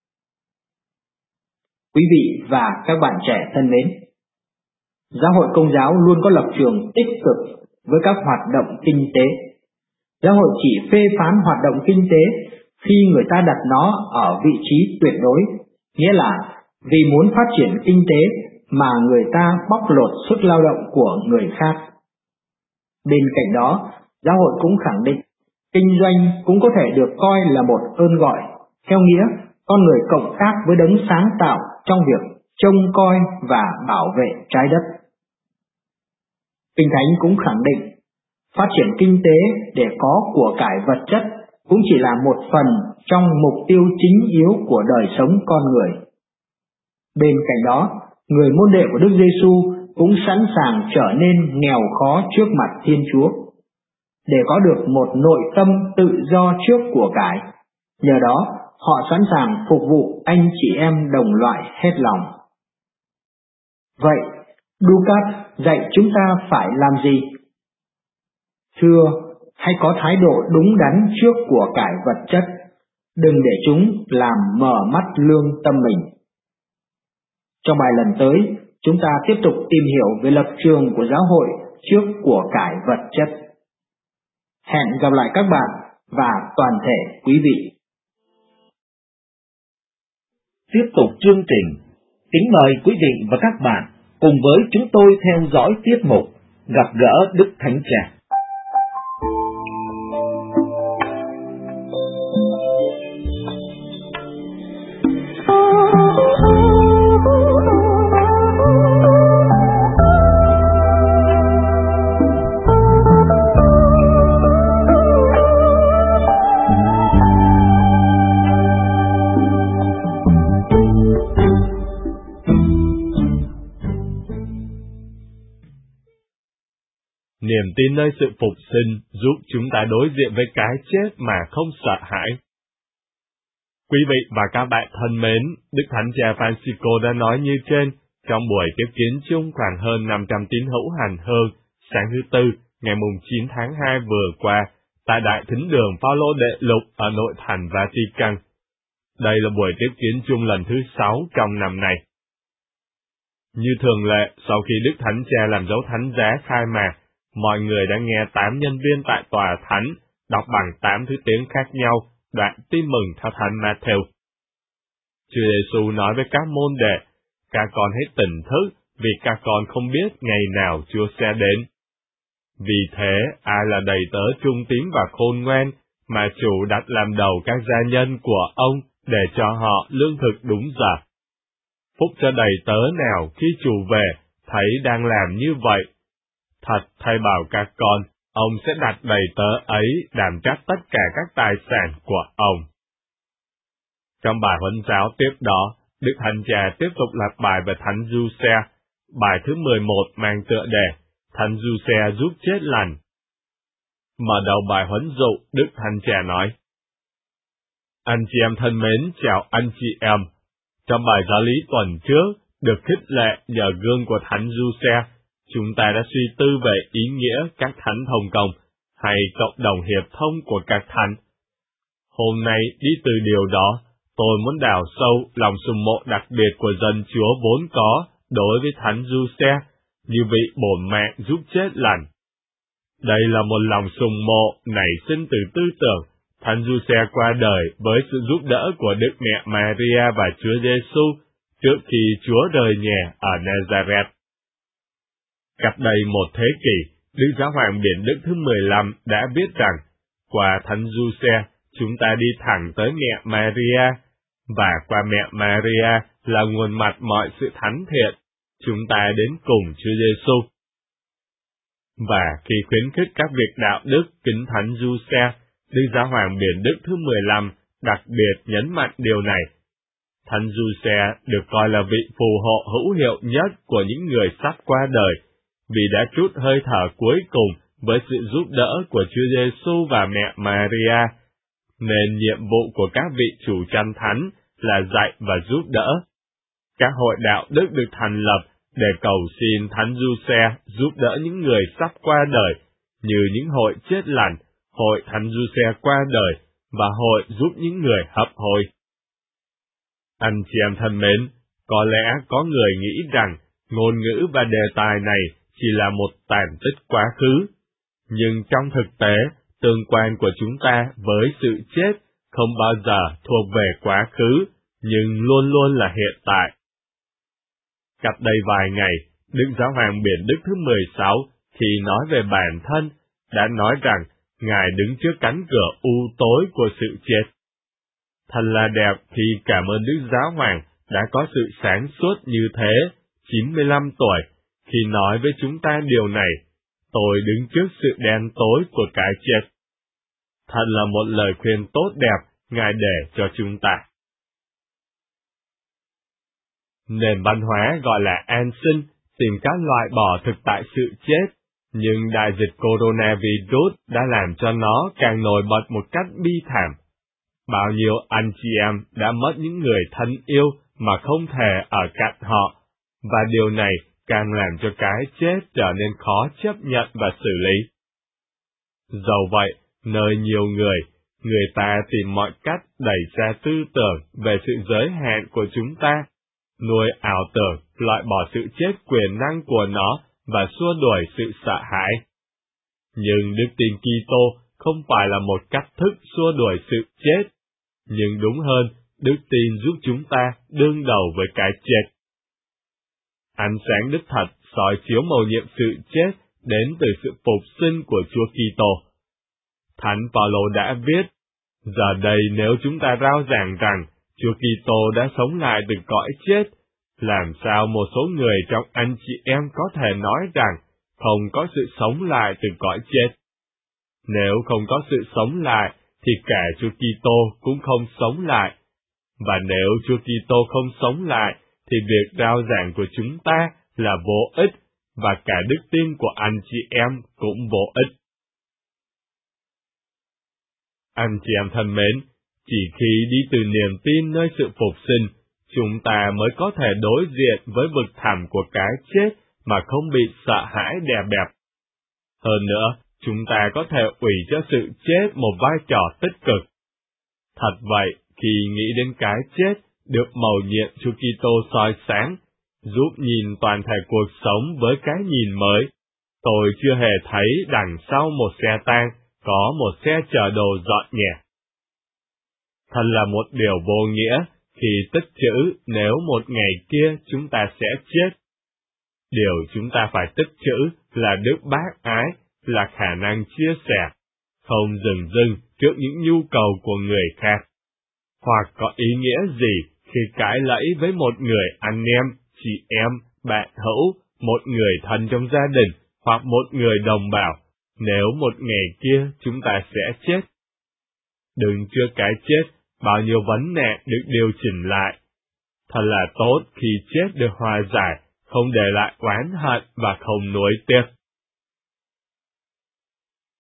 Quý vị và các bạn trẻ thân mến, Giáo hội Công giáo luôn có lập trường tích cực với các hoạt động kinh tế. Giáo hội chỉ phê phán hoạt động kinh tế khi người ta đặt nó ở vị trí tuyệt đối, nghĩa là vì muốn phát triển kinh tế mà người ta bóc lột sức lao động của người khác. Bên cạnh đó, giáo hội cũng khẳng định kinh doanh cũng có thể được coi là một ơn gọi, theo nghĩa con người cộng tác với đấng sáng tạo trong việc trông coi và bảo vệ trái đất. Kinh Thánh cũng khẳng định phát triển kinh tế để có của cải vật chất cũng chỉ là một phần trong mục tiêu chính yếu của đời sống con người. Bên cạnh đó, người môn đệ của Đức Giêsu cũng sẵn sàng trở nên nghèo khó trước mặt Thiên Chúa, để có được một nội tâm tự do trước của cải. Nhờ đó, họ sẵn sàng phục vụ anh chị em đồng loại hết lòng. Vậy, Ducat dạy chúng ta phải làm gì? Thưa, hãy có thái độ đúng đắn trước của cải vật chất, đừng để chúng làm mờ mắt lương tâm mình. Trong bài lần tới, chúng ta tiếp tục tìm hiểu về lập trường của giáo hội trước của cải vật chất. Hẹn gặp lại các bạn và toàn thể quý vị.
Tiếp tục chương trình, kính mời quý vị và các bạn cùng với chúng tôi theo dõi tiết mục Gặp gỡ Đức Thánh Cha.
Niềm tin nơi sự phục sinh giúp chúng ta đối diện với cái chết mà không sợ hãi. Quý vị và các bạn thân mến, Đức Thánh Cha Francisco đã nói như trên trong buổi tiếp kiến chung khoảng hơn năm trăm tín hữu hành hương sáng thứ Tư ngày chín tháng hai vừa qua tại Đại Thính đường Phaolô Đệ Lục ở nội thành Vatican. Đây là buổi tiếp kiến chung lần thứ sáu trong năm nay. Như thường lệ, sau khi Đức Thánh Cha làm dấu thánh giá khai mạc, mọi người đã nghe tám nhân viên tại tòa thánh đọc bằng tám thứ tiếng khác nhau đoạn tin mừng theo Thánh Matthew. Chúa Giêsu nói với các môn đệ, các con hãy tỉnh thức vì các con không biết ngày nào Chúa sẽ đến. Vì thế, ai là đầy tớ trung tín và khôn ngoan mà chủ đặt làm đầu các gia nhân của ông để cho họ lương thực đúng giờ. Phúc cho đầy tớ nào khi chủ về thấy đang làm như vậy. Thật thay bảo các con, ông sẽ đặt đầy tớ ấy đảm trách tất cả các tài sản của ông. Trong bài huấn giáo tiếp đó, Đức Thánh Cha tiếp tục lặp bài về Thánh Giuse, bài thứ mười một mang tựa đề Thánh Giuse giúp chết lành. Mở đầu bài huấn dụ, Đức Thánh Cha nói: Anh chị em thân mến, chào anh chị em. Trong bài giáo lý tuần trước, được khích lệ nhờ gương của Thánh Giuse, chúng ta đã suy tư về ý nghĩa các thánh thông công hay cộng đồng hiệp thông của các thánh. Hôm nay, đi từ điều đó, tôi muốn đào sâu lòng sùng mộ đặc biệt của dân Chúa vốn có đối với Thánh Giuse như vị bổn mạng giúp chết lành. Đây là một lòng sùng mộ nảy sinh từ tư tưởng Thánh Giuse qua đời với sự giúp đỡ của Đức Mẹ Maria và Chúa Giêsu trước khi Chúa rời nhà ở Nazareth. Cách đây một thế kỷ, Đức Giáo hoàng Biển Đức thứ mười lăm đã viết rằng, qua Thánh Giuse, chúng ta đi thẳng tới mẹ Maria, và qua mẹ Maria là nguồn mặt mọi sự thánh thiện, chúng ta đến cùng Chúa Giêsu. Và khi khuyến khích các việc đạo đức kính Thánh Giuse, Đức Giáo hoàng Biển Đức thứ mười lăm đặc biệt nhấn mạnh điều này. Thánh Giuse được coi là vị phù hộ hữu hiệu nhất của những người sắp qua đời, vì đã trút hơi thở cuối cùng với sự giúp đỡ của Chúa Giêsu và mẹ Maria, nên nhiệm vụ của các vị chủ chăn thánh là dạy và giúp đỡ. Các hội đạo đức được thành lập để cầu xin Thánh Giuse giúp đỡ những người sắp qua đời, như những hội chết lành, hội Thánh Giuse qua đời và hội giúp những người hấp hối. Anh chị em thân mến, có lẽ có người nghĩ rằng ngôn ngữ và đề tài này chỉ là một tàn tích quá khứ, nhưng trong thực tế, tương quan của chúng ta với sự chết không bao giờ thuộc về quá khứ, nhưng luôn luôn là hiện tại. Cách đây vài ngày, Đức Giáo hoàng Biển Đức thứ mười sáu, khi nói về bản thân, đã nói rằng Ngài đứng trước cánh cửa u tối của sự chết. Thật là đẹp khi cảm ơn Đức Giáo hoàng đã có sự sáng suốt như thế, chín mươi lăm tuổi, khi nói với chúng ta điều này: tôi đứng trước sự đen tối của cái chết. Thật là một lời khuyên tốt đẹp Ngài để cho chúng ta. Nền văn hóa gọi là an sinh, tìm cách loại bỏ thực tại sự chết, nhưng đại dịch coronavirus đã làm cho nó càng nổi bật một cách bi thảm. Bao nhiêu anh chị em đã mất những người thân yêu mà không thể ở cạnh họ, và điều này càng làm cho cái chết trở nên khó chấp nhận và xử lý. Dẫu vậy, nơi nhiều người, người ta tìm mọi cách đẩy ra tư tưởng về sự giới hạn của chúng ta, nuôi ảo tưởng loại bỏ sự chết quyền năng của nó và xua đuổi sự sợ hãi. Nhưng đức tin Kitô không phải là một cách thức xua đuổi sự chết, nhưng đúng hơn, đức tin giúp chúng ta đương đầu với cái chết. Ánh sáng đức thật soi chiếu mầu nhiệm sự chết đến từ sự phục sinh của Chúa Kitô. Thánh Phaolô đã viết: giờ đây nếu chúng ta rao giảng rằng Chúa Kitô đã sống lại từ cõi chết, làm sao một số người trong anh chị em có thể nói rằng không có sự sống lại từ cõi chết? Nếu không có sự sống lại, thì cả Chúa Kitô cũng không sống lại. Và nếu Chúa Kitô không sống lại, thì việc rao giảng của chúng ta là vô ích, và cả đức tin của anh chị em cũng vô ích. Anh chị em thân mến, chỉ khi đi từ niềm tin nơi sự phục sinh, chúng ta mới có thể đối diện với vực thẳm của cái chết mà không bị sợ hãi đè bẹp. Hơn nữa, chúng ta có thể ủy cho sự chết một vai trò tích cực. Thật vậy, khi nghĩ đến cái chết được mầu nhiệm Chúa Kitô soi sáng, giúp nhìn toàn thể cuộc sống với cái nhìn mới, tôi chưa hề thấy đằng sau một xe tang có một xe chở đồ dọn nhà. Thật là một điều vô nghĩa khi tích trữ nếu một ngày kia chúng ta sẽ chết. Điều chúng ta phải tích trữ là đức bác ái, là khả năng chia sẻ, không dừng dưng trước những nhu cầu của người khác. Hoặc có ý nghĩa gì khi cãi lẫy với một người anh em, chị em, bạn hữu, một người thân trong gia đình, hoặc một người đồng bào, nếu một ngày kia chúng ta sẽ chết. Đứng trước cái chết, bao nhiêu vấn nạn được điều chỉnh lại. Thật là tốt khi chết được hòa giải, không để lại oán hận và không nuối tiếc.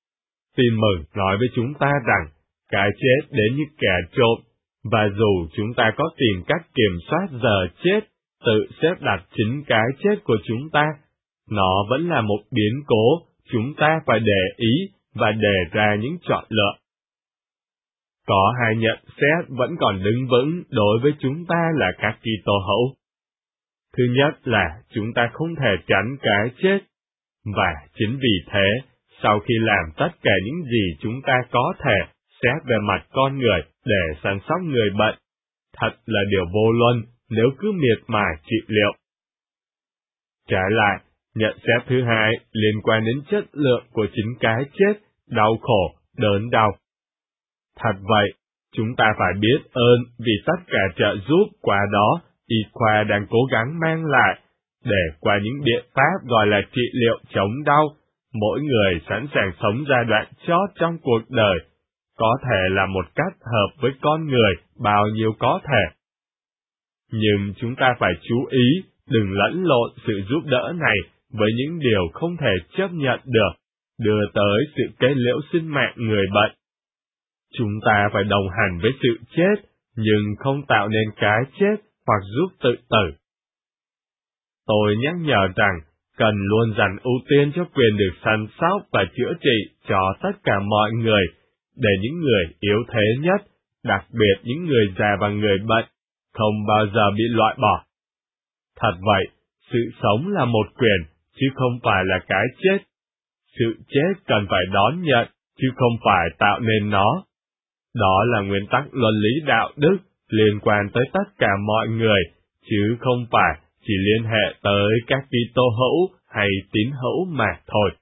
Tin mừng nói với chúng ta rằng cái chết đến như kẻ trộm, và dù chúng ta có tìm cách kiểm soát giờ chết, tự xếp đặt chính cái chết của chúng ta, nó vẫn là một biến cố chúng ta phải để ý và đề ra những chọn lựa. Có hai nhận xét vẫn còn đứng vững đối với chúng ta là các Kitô hữu. Thứ nhất là chúng ta không thể tránh cái chết, và chính vì thế, sau khi làm tất cả những gì chúng ta có thể xét về mặt con người để săn sóc người bệnh, thật là điều vô luân nếu cứ miệt mài trị liệu. Trái lại, nhận xét thứ hai liên quan đến chất lượng của chính cái chết, đau khổ, đớn đau. Thật vậy, chúng ta phải biết ơn vì tất cả trợ giúp qua đó y khoa đang cố gắng mang lại, để qua những biện pháp gọi là trị liệu chống đau, mỗi người sẵn sàng sống giai đoạn chót trong cuộc đời, có thể là một cách hợp với con người bao nhiêu có thể. Nhưng chúng ta phải chú ý, đừng lẫn lộn sự giúp đỡ này với những điều không thể chấp nhận được, đưa tới sự kết liễu sinh mạng người bệnh. Chúng ta phải đồng hành với sự chết, nhưng không tạo nên cái chết hoặc giúp tự tử. Tôi nhắc nhở rằng, cần luôn dành ưu tiên cho quyền được săn sóc và chữa trị cho tất cả mọi người, để những người yếu thế nhất, đặc biệt những người già và người bệnh, không bao giờ bị loại bỏ. Thật vậy, sự sống là một quyền, chứ không phải là cái chết. Sự chết cần phải đón nhận, chứ không phải tạo nên nó. Đó là nguyên tắc luân lý đạo đức liên quan tới tất cả mọi người, chứ không phải chỉ liên hệ tới các Kitô hữu hay tín hữu mà thôi.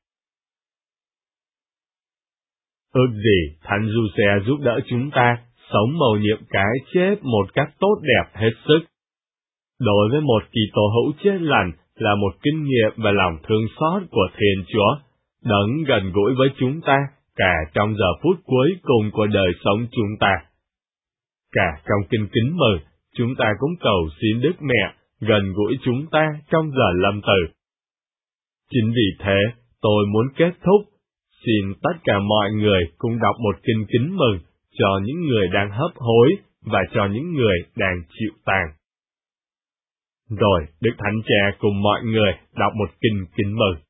Ước gì Thánh Giuse giúp đỡ chúng ta sống mầu nhiệm cái chết một cách tốt đẹp hết sức. Đối với một Kitô hữu chết lành là một kinh nghiệm và lòng thương xót của Thiên Chúa, đấng gần gũi với chúng ta cả trong giờ phút cuối cùng của đời sống chúng ta. Cả trong kinh kính mừng, chúng ta cũng cầu xin Đức Mẹ gần gũi chúng ta trong giờ lâm tử. Chính vì thế, tôi muốn kết thúc, xin tất cả mọi người cùng đọc một kinh kính mừng cho những người đang hấp hối và cho những người đang chịu tàn. Rồi, Đức Thánh Cha cùng mọi người đọc một kinh kính mừng.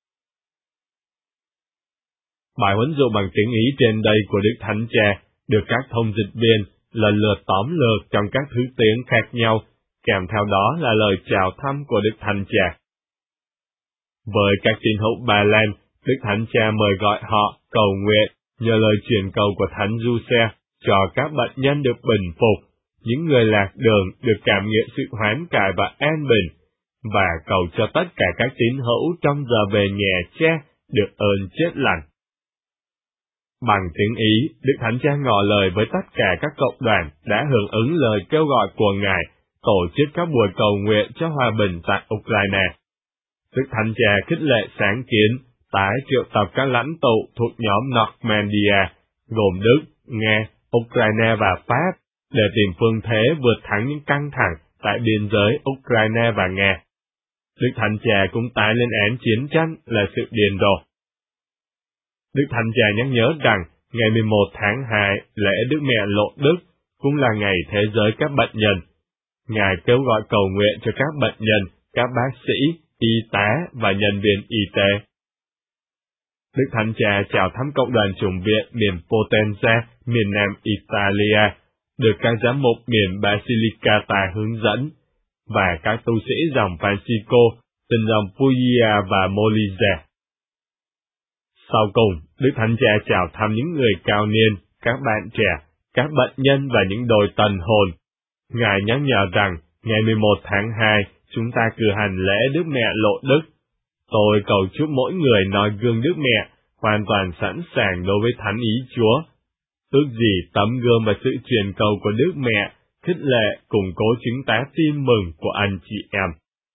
Bài huấn dụ bằng tiếng Ý trên đây của Đức Thánh Cha được các thông dịch viên lần lượt tóm lược trong các thứ tiếng khác nhau, kèm theo đó là lời chào thăm của Đức Thánh Cha. Với các tín hữu Ba Lan, Đức Thánh Cha mời gọi họ cầu nguyện nhờ lời truyền cầu của Thánh Giuse cho các bệnh nhân được bình phục, những người lạc đường được cảm nghiệm sự hoán cải và an bình, và cầu cho tất cả các tín hữu trong giờ về nhà Cha được ơn chết lành. Bằng tiếng Ý, Đức Thánh Cha ngỏ lời với tất cả các cộng đoàn đã hưởng ứng lời kêu gọi của Ngài tổ chức các buổi cầu nguyện cho hòa bình tại Ukraine. Đức Thánh Cha khích lệ sáng kiến tái triệu tập các lãnh tụ thuộc nhóm Normandia, gồm Đức, Nga, Ukraine và Pháp, để tìm phương thế vượt thắng những căng thẳng tại biên giới Ukraine và Nga. Đức Thánh Cha cũng tái lên án chiến tranh là sự điên rồ. Đức Thánh Cha nhắc nhớ rằng, ngày mười một tháng hai, lễ Đức Mẹ Lộ Đức, cũng là ngày thế giới các bệnh nhân. Ngài kêu gọi cầu nguyện cho các bệnh nhân, các bác sĩ, y tá và nhân viên y tế. Đức Thánh Cha chào thăm cộng đoàn chủng viện miền Potenza, miền Nam Italia, được các giám mục miền Basilicata hướng dẫn, và các tu sĩ dòng Francisco, từ dòng Puglia và Molise. Sau cùng, Đức Thánh Cha chào thăm những người cao niên, các bạn trẻ, các bệnh nhân và những đôi tần hồn. Ngài nhắc nhở rằng, ngày mười một tháng hai, chúng ta cử hành lễ Đức Mẹ Lộ Đức. Tôi cầu chúc mỗi người noi gương Đức Mẹ, hoàn toàn sẵn sàng đối với thánh ý Chúa. Ước gì tấm gương và sự truyền cầu của Đức Mẹ, khích lệ, củng cố chứng tá tin mừng của anh chị em.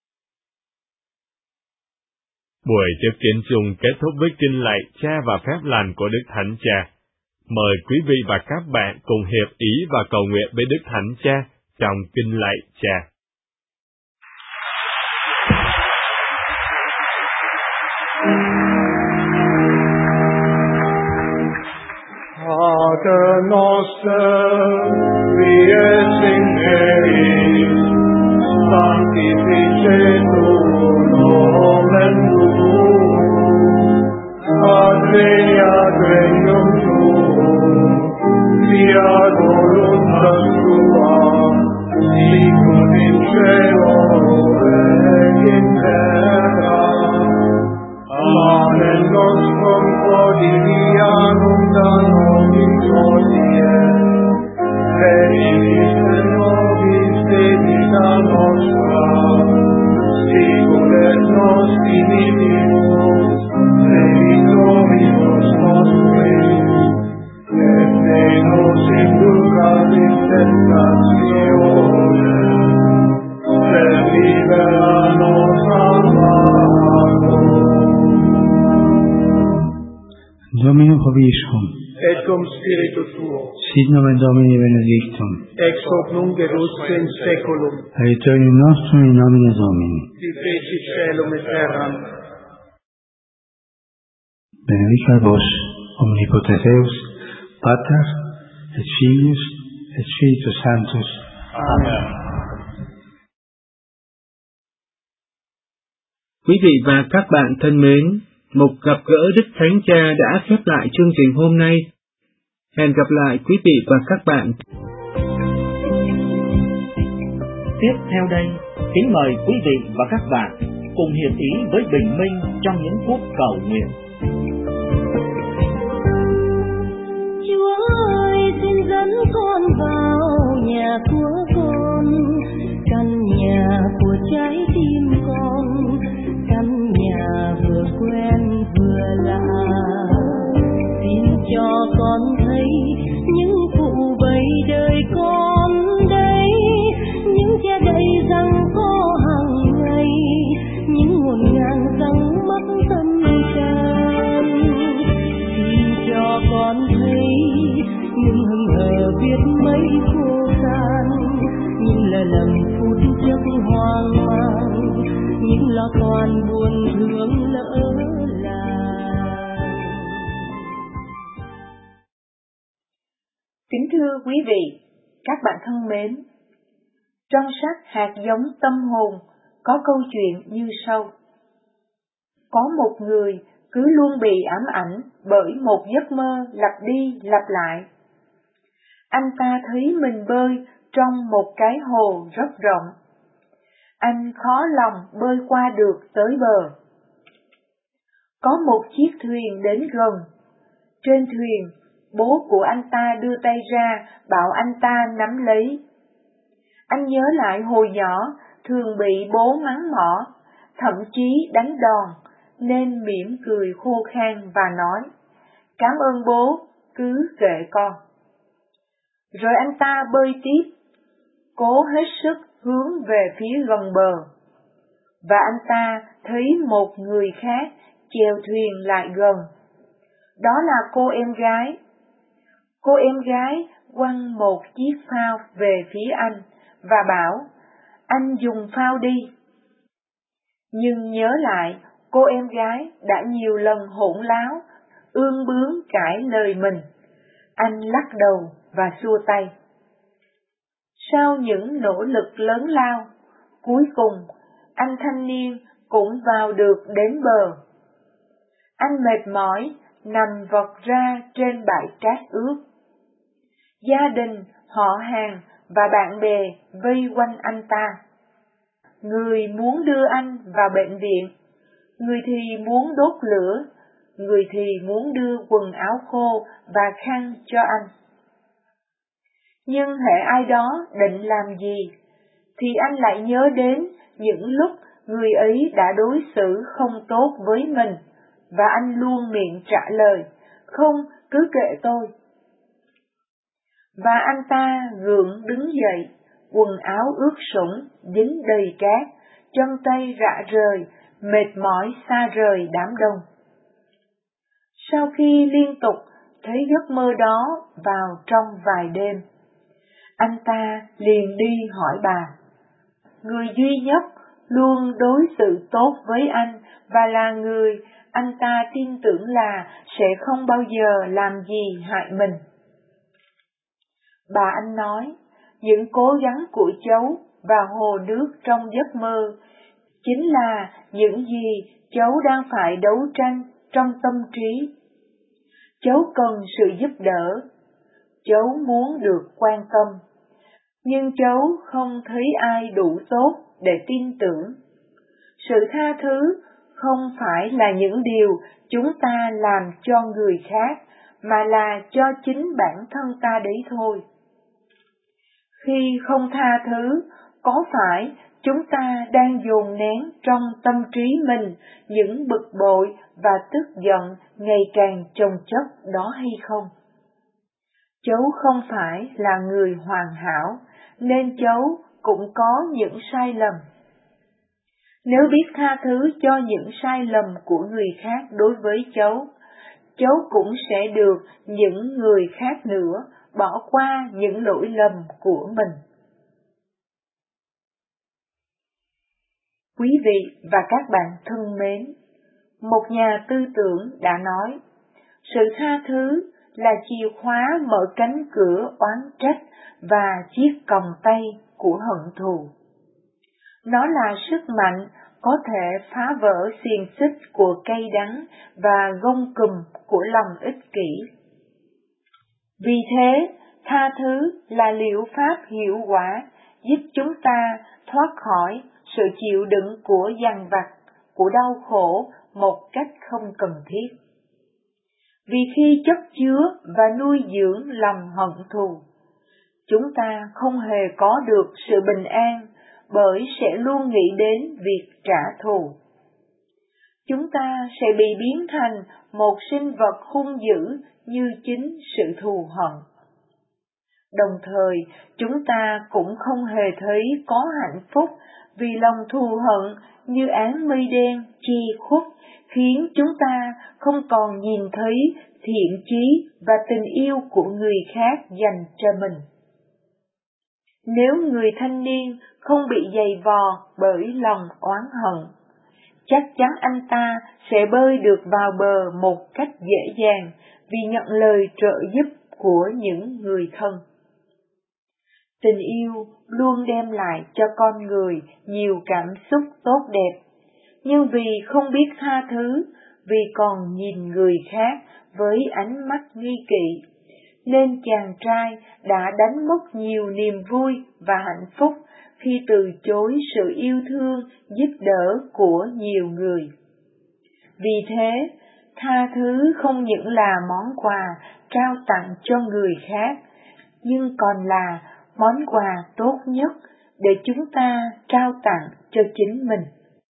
Buổi tiếp kiến chung kết thúc với kinh lạy Cha và phép lành của Đức Thánh Cha. Mời quý vị và các bạn cùng hiệp ý và cầu nguyện với Đức Thánh Cha trong kinh lạy Cha.
Pater noster, qui es in celis, sanctificetur nomen tuum, adveniat regnum tuum, fiat voluntas tua, sicut in cielo et in terra. Panem nostrum quotidianum da nobis hodie, et dimitte nobis debita nostra, sicut et nos dimittimus debitoribus nostris, et ne nos inducas in tentationem, sed libera nos a malo.
Domino Hoviscum,
Et cum spiritu tuo,
sit nomen Domini benedictum,
ex hoc nunc et usque in saeculum,
aiutorium nostrum in nomine Domini.
qui feci caelum et terram.
Benedicat vos, omnipotens Deus, Pater, et Filius, et Spiritus Sanctus.
Amen.
Quý vị và các bạn thân mến, một gặp gỡ Đức Thánh Cha đã khép lại chương trình hôm nay. Hẹn gặp lại quý vị và các bạn.
Tiếp theo đây, kính mời quý vị và các bạn cùng hiệp ý với Bình Minh trong những phút cầu nguyện.
Chúa ơi, xin dẫn con vào nhà của con, căn nhà của trái tim con, căn nhà vừa quen vừa lạ. Xin cho con thấy những cụ bầy đời con đây, những che đầy răng có hàng ngày, những ngổn ngang răng mắc tâm can. Xin cho con thấy những hững hờ biết mấy khô khan, những lờ lầm phút chốc hoang mang, những lo toan buồn thương lỡ làng.
Kính thưa quý vị, các bạn thân mến, trong sách Hạt giống tâm hồn có câu chuyện như sau. Có một người cứ luôn bị ám ảnh bởi một giấc mơ lặp đi lặp lại. Anh ta thấy mình bơi trong một cái hồ rất rộng. Anh khó lòng bơi qua được tới bờ. Có một chiếc thuyền đến gần. Trên thuyền, bố của anh ta đưa tay ra bảo anh ta nắm lấy. Anh nhớ lại hồi nhỏ thường bị bố mắng mỏ, thậm chí đánh đòn, nên mỉm cười khô khan và nói, cảm ơn bố, cứ kệ con. Rồi anh ta bơi tiếp, cố hết sức hướng về phía gần bờ. Và anh ta thấy một người khác chèo thuyền lại gần. Đó là cô em gái. Cô em gái quăng một chiếc phao về phía anh và bảo, anh dùng phao đi. Nhưng nhớ lại, cô em gái đã nhiều lần hỗn láo, ương bướng cãi lời mình. Anh lắc đầu và xua tay. Sau những nỗ lực lớn lao, cuối cùng, anh thanh niên cũng vào được đến bờ. Anh mệt mỏi, nằm vật ra trên bãi cát ướt. Gia đình, họ hàng và bạn bè vây quanh anh ta. Người muốn đưa anh vào bệnh viện, người thì muốn đốt lửa, người thì muốn đưa quần áo khô và khăn cho anh. Nhưng hễ ai đó định làm gì, thì anh lại nhớ đến những lúc người ấy đã đối xử không tốt với mình, và anh luôn miệng trả lời, không, cứ kệ tôi. Và anh ta gượng đứng dậy, quần áo ướt sũng, dính đầy cát, chân tay rã rời, mệt mỏi xa rời đám đông. Sau khi liên tục thấy giấc mơ đó vào trong vài đêm, anh ta liền đi hỏi bà. Người duy nhất luôn đối xử tốt với anh và là người anh ta tin tưởng là sẽ không bao giờ làm gì hại mình. Bà anh nói, những cố gắng của cháu và hồ nước trong giấc mơ chính là những gì cháu đang phải đấu tranh trong tâm trí. Cháu cần sự giúp đỡ, cháu muốn được quan tâm, nhưng cháu không thấy ai đủ tốt để tin tưởng. Sự tha thứ không phải là những điều chúng ta làm cho người khác, mà là cho chính bản thân ta đấy thôi. Khi không tha thứ, có phải chúng ta đang dồn nén trong tâm trí mình những bực bội và tức giận ngày càng chồng chất đó hay không? Cháu không phải là người hoàn hảo, nên cháu cũng có những sai lầm. Nếu biết tha thứ cho những sai lầm của người khác đối với cháu, cháu cũng sẽ được những người khác nữa bỏ qua những lỗi lầm của mình. Quý vị và các bạn thân mến, một nhà tư tưởng đã nói, sự tha thứ là chìa khóa mở cánh cửa oán trách và chiếc còng tay của hận thù. Nó là sức mạnh có thể phá vỡ xiềng xích của cay đắng và gông cùm của lòng ích kỷ. Vì thế, tha thứ là liệu pháp hiệu quả giúp chúng ta thoát khỏi sự chịu đựng của dằn vặt, của đau khổ một cách không cần thiết. Vì khi chất chứa và nuôi dưỡng lòng hận thù, chúng ta không hề có được sự bình an, bởi sẽ luôn nghĩ đến việc trả thù. Chúng ta sẽ bị biến thành một sinh vật hung dữ như chính sự thù hận. Đồng thời, chúng ta cũng không hề thấy có hạnh phúc vì lòng thù hận như áng mây đen che khuất, khiến chúng ta không còn nhìn thấy thiện chí và tình yêu của người khác dành cho mình. Nếu người thanh niên không bị dày vò bởi lòng oán hận, chắc chắn anh ta sẽ bơi được vào bờ một cách dễ dàng vì nhận lời trợ giúp của những người thân. Tình yêu luôn đem lại cho con người nhiều cảm xúc tốt đẹp, nhưng vì không biết tha thứ, vì còn nhìn người khác với ánh mắt nghi kỵ, nên chàng trai đã đánh mất nhiều niềm vui và hạnh phúc khi từ chối sự yêu thương, giúp đỡ của nhiều người. Vì thế, tha thứ không những là món quà trao tặng cho người khác, nhưng còn là món quà tốt nhất để chúng ta trao tặng cho chính mình.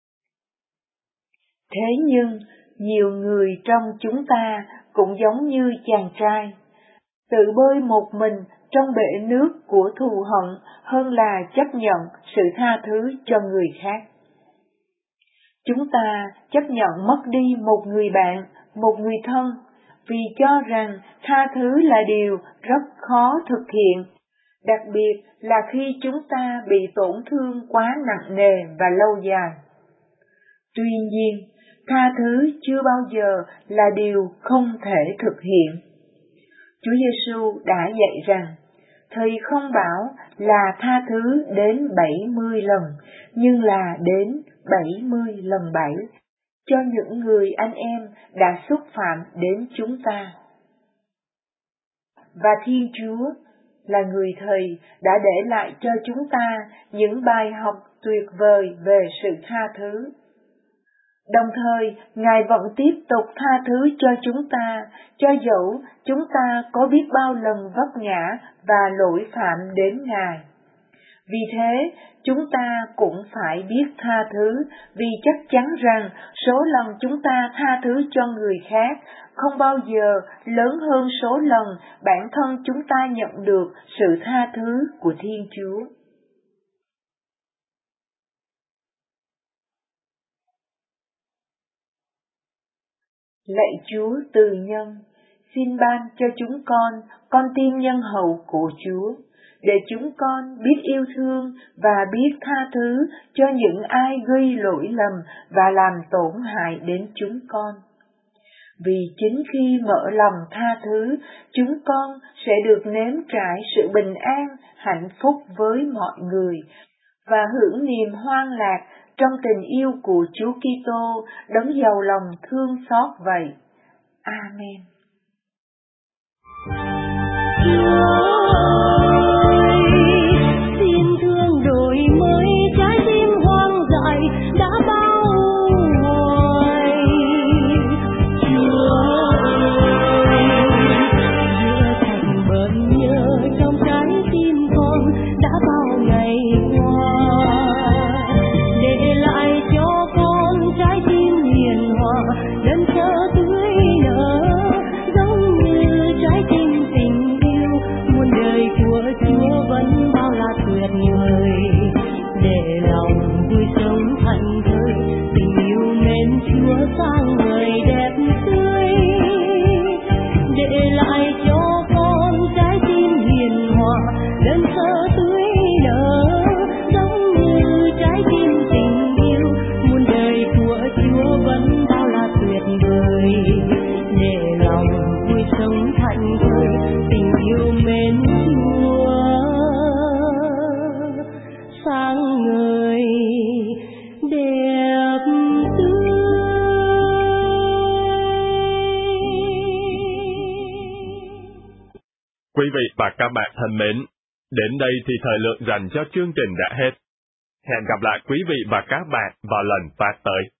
Thế nhưng, nhiều người trong chúng ta cũng giống như chàng trai, tự bơi một mình trong bể nước của thù hận hơn là chấp nhận sự tha thứ cho người khác. Chúng ta chấp nhận mất đi một người bạn, một người thân, vì cho rằng tha thứ là điều rất khó thực hiện, đặc biệt là khi chúng ta bị tổn thương quá nặng nề và lâu dài. Tuy nhiên, tha thứ chưa bao giờ là điều không thể thực hiện. Chúa Giêsu đã dạy rằng, Thầy không bảo là tha thứ đến bảy mươi lần, nhưng là đến bảy mươi lần bảy, cho những người anh em đã xúc phạm đến chúng ta. Và Thiên Chúa là người Thầy đã để lại cho chúng ta những bài học tuyệt vời về sự tha thứ. Đồng thời, Ngài vẫn tiếp tục tha thứ cho chúng ta, cho dẫu chúng ta có biết bao lần vấp ngã và lỗi phạm đến Ngài. Vì thế, chúng ta cũng phải biết tha thứ, vì chắc chắn rằng số lần chúng ta tha thứ cho người khác không bao giờ lớn hơn số lần bản thân chúng ta nhận được sự tha thứ của Thiên Chúa. Lạy Chúa từ nhân, xin ban cho chúng con con tim nhân hậu của Chúa, để chúng con biết yêu thương và biết tha thứ cho những ai gây lỗi lầm và làm tổn hại đến chúng con. Vì chính khi mở lòng tha thứ, chúng con sẽ được nếm trải sự bình an, hạnh phúc với mọi người, và hưởng niềm hoan lạc trong tình yêu của Chúa Kitô, đấng giàu lòng thương xót vậy. Amen.
Xin thương đổi mới trái tim hoang dại đã bao hồi. Chúa ơi, giữa thành bờn nhớ trong trái tim con đã bao ngày qua, để lại cho con trái tim hiền hòa, đơn sơ tươi nở, giống như trái tim tình yêu, muôn đời của Chúa vẫn bao la tuyệt vời. Để lòng vui sống thành thơi, tình yêu mến Chúa sang người đẹp tươi, để lại cho con trái tim hiền hòa, đơn sơ tươi nở, giống như trái tim tình yêu, muôn đời của Chúa vẫn bao la tuyệt vời. Để lòng vui sống thành thơi, tình yêu mến Chúa sáng ngời đẹp tươi.
Quý vị và các bạn thân mến, đến đây thì thời lượng dành cho chương trình đã hết. Hẹn gặp lại quý vị và các bạn vào lần phát tới.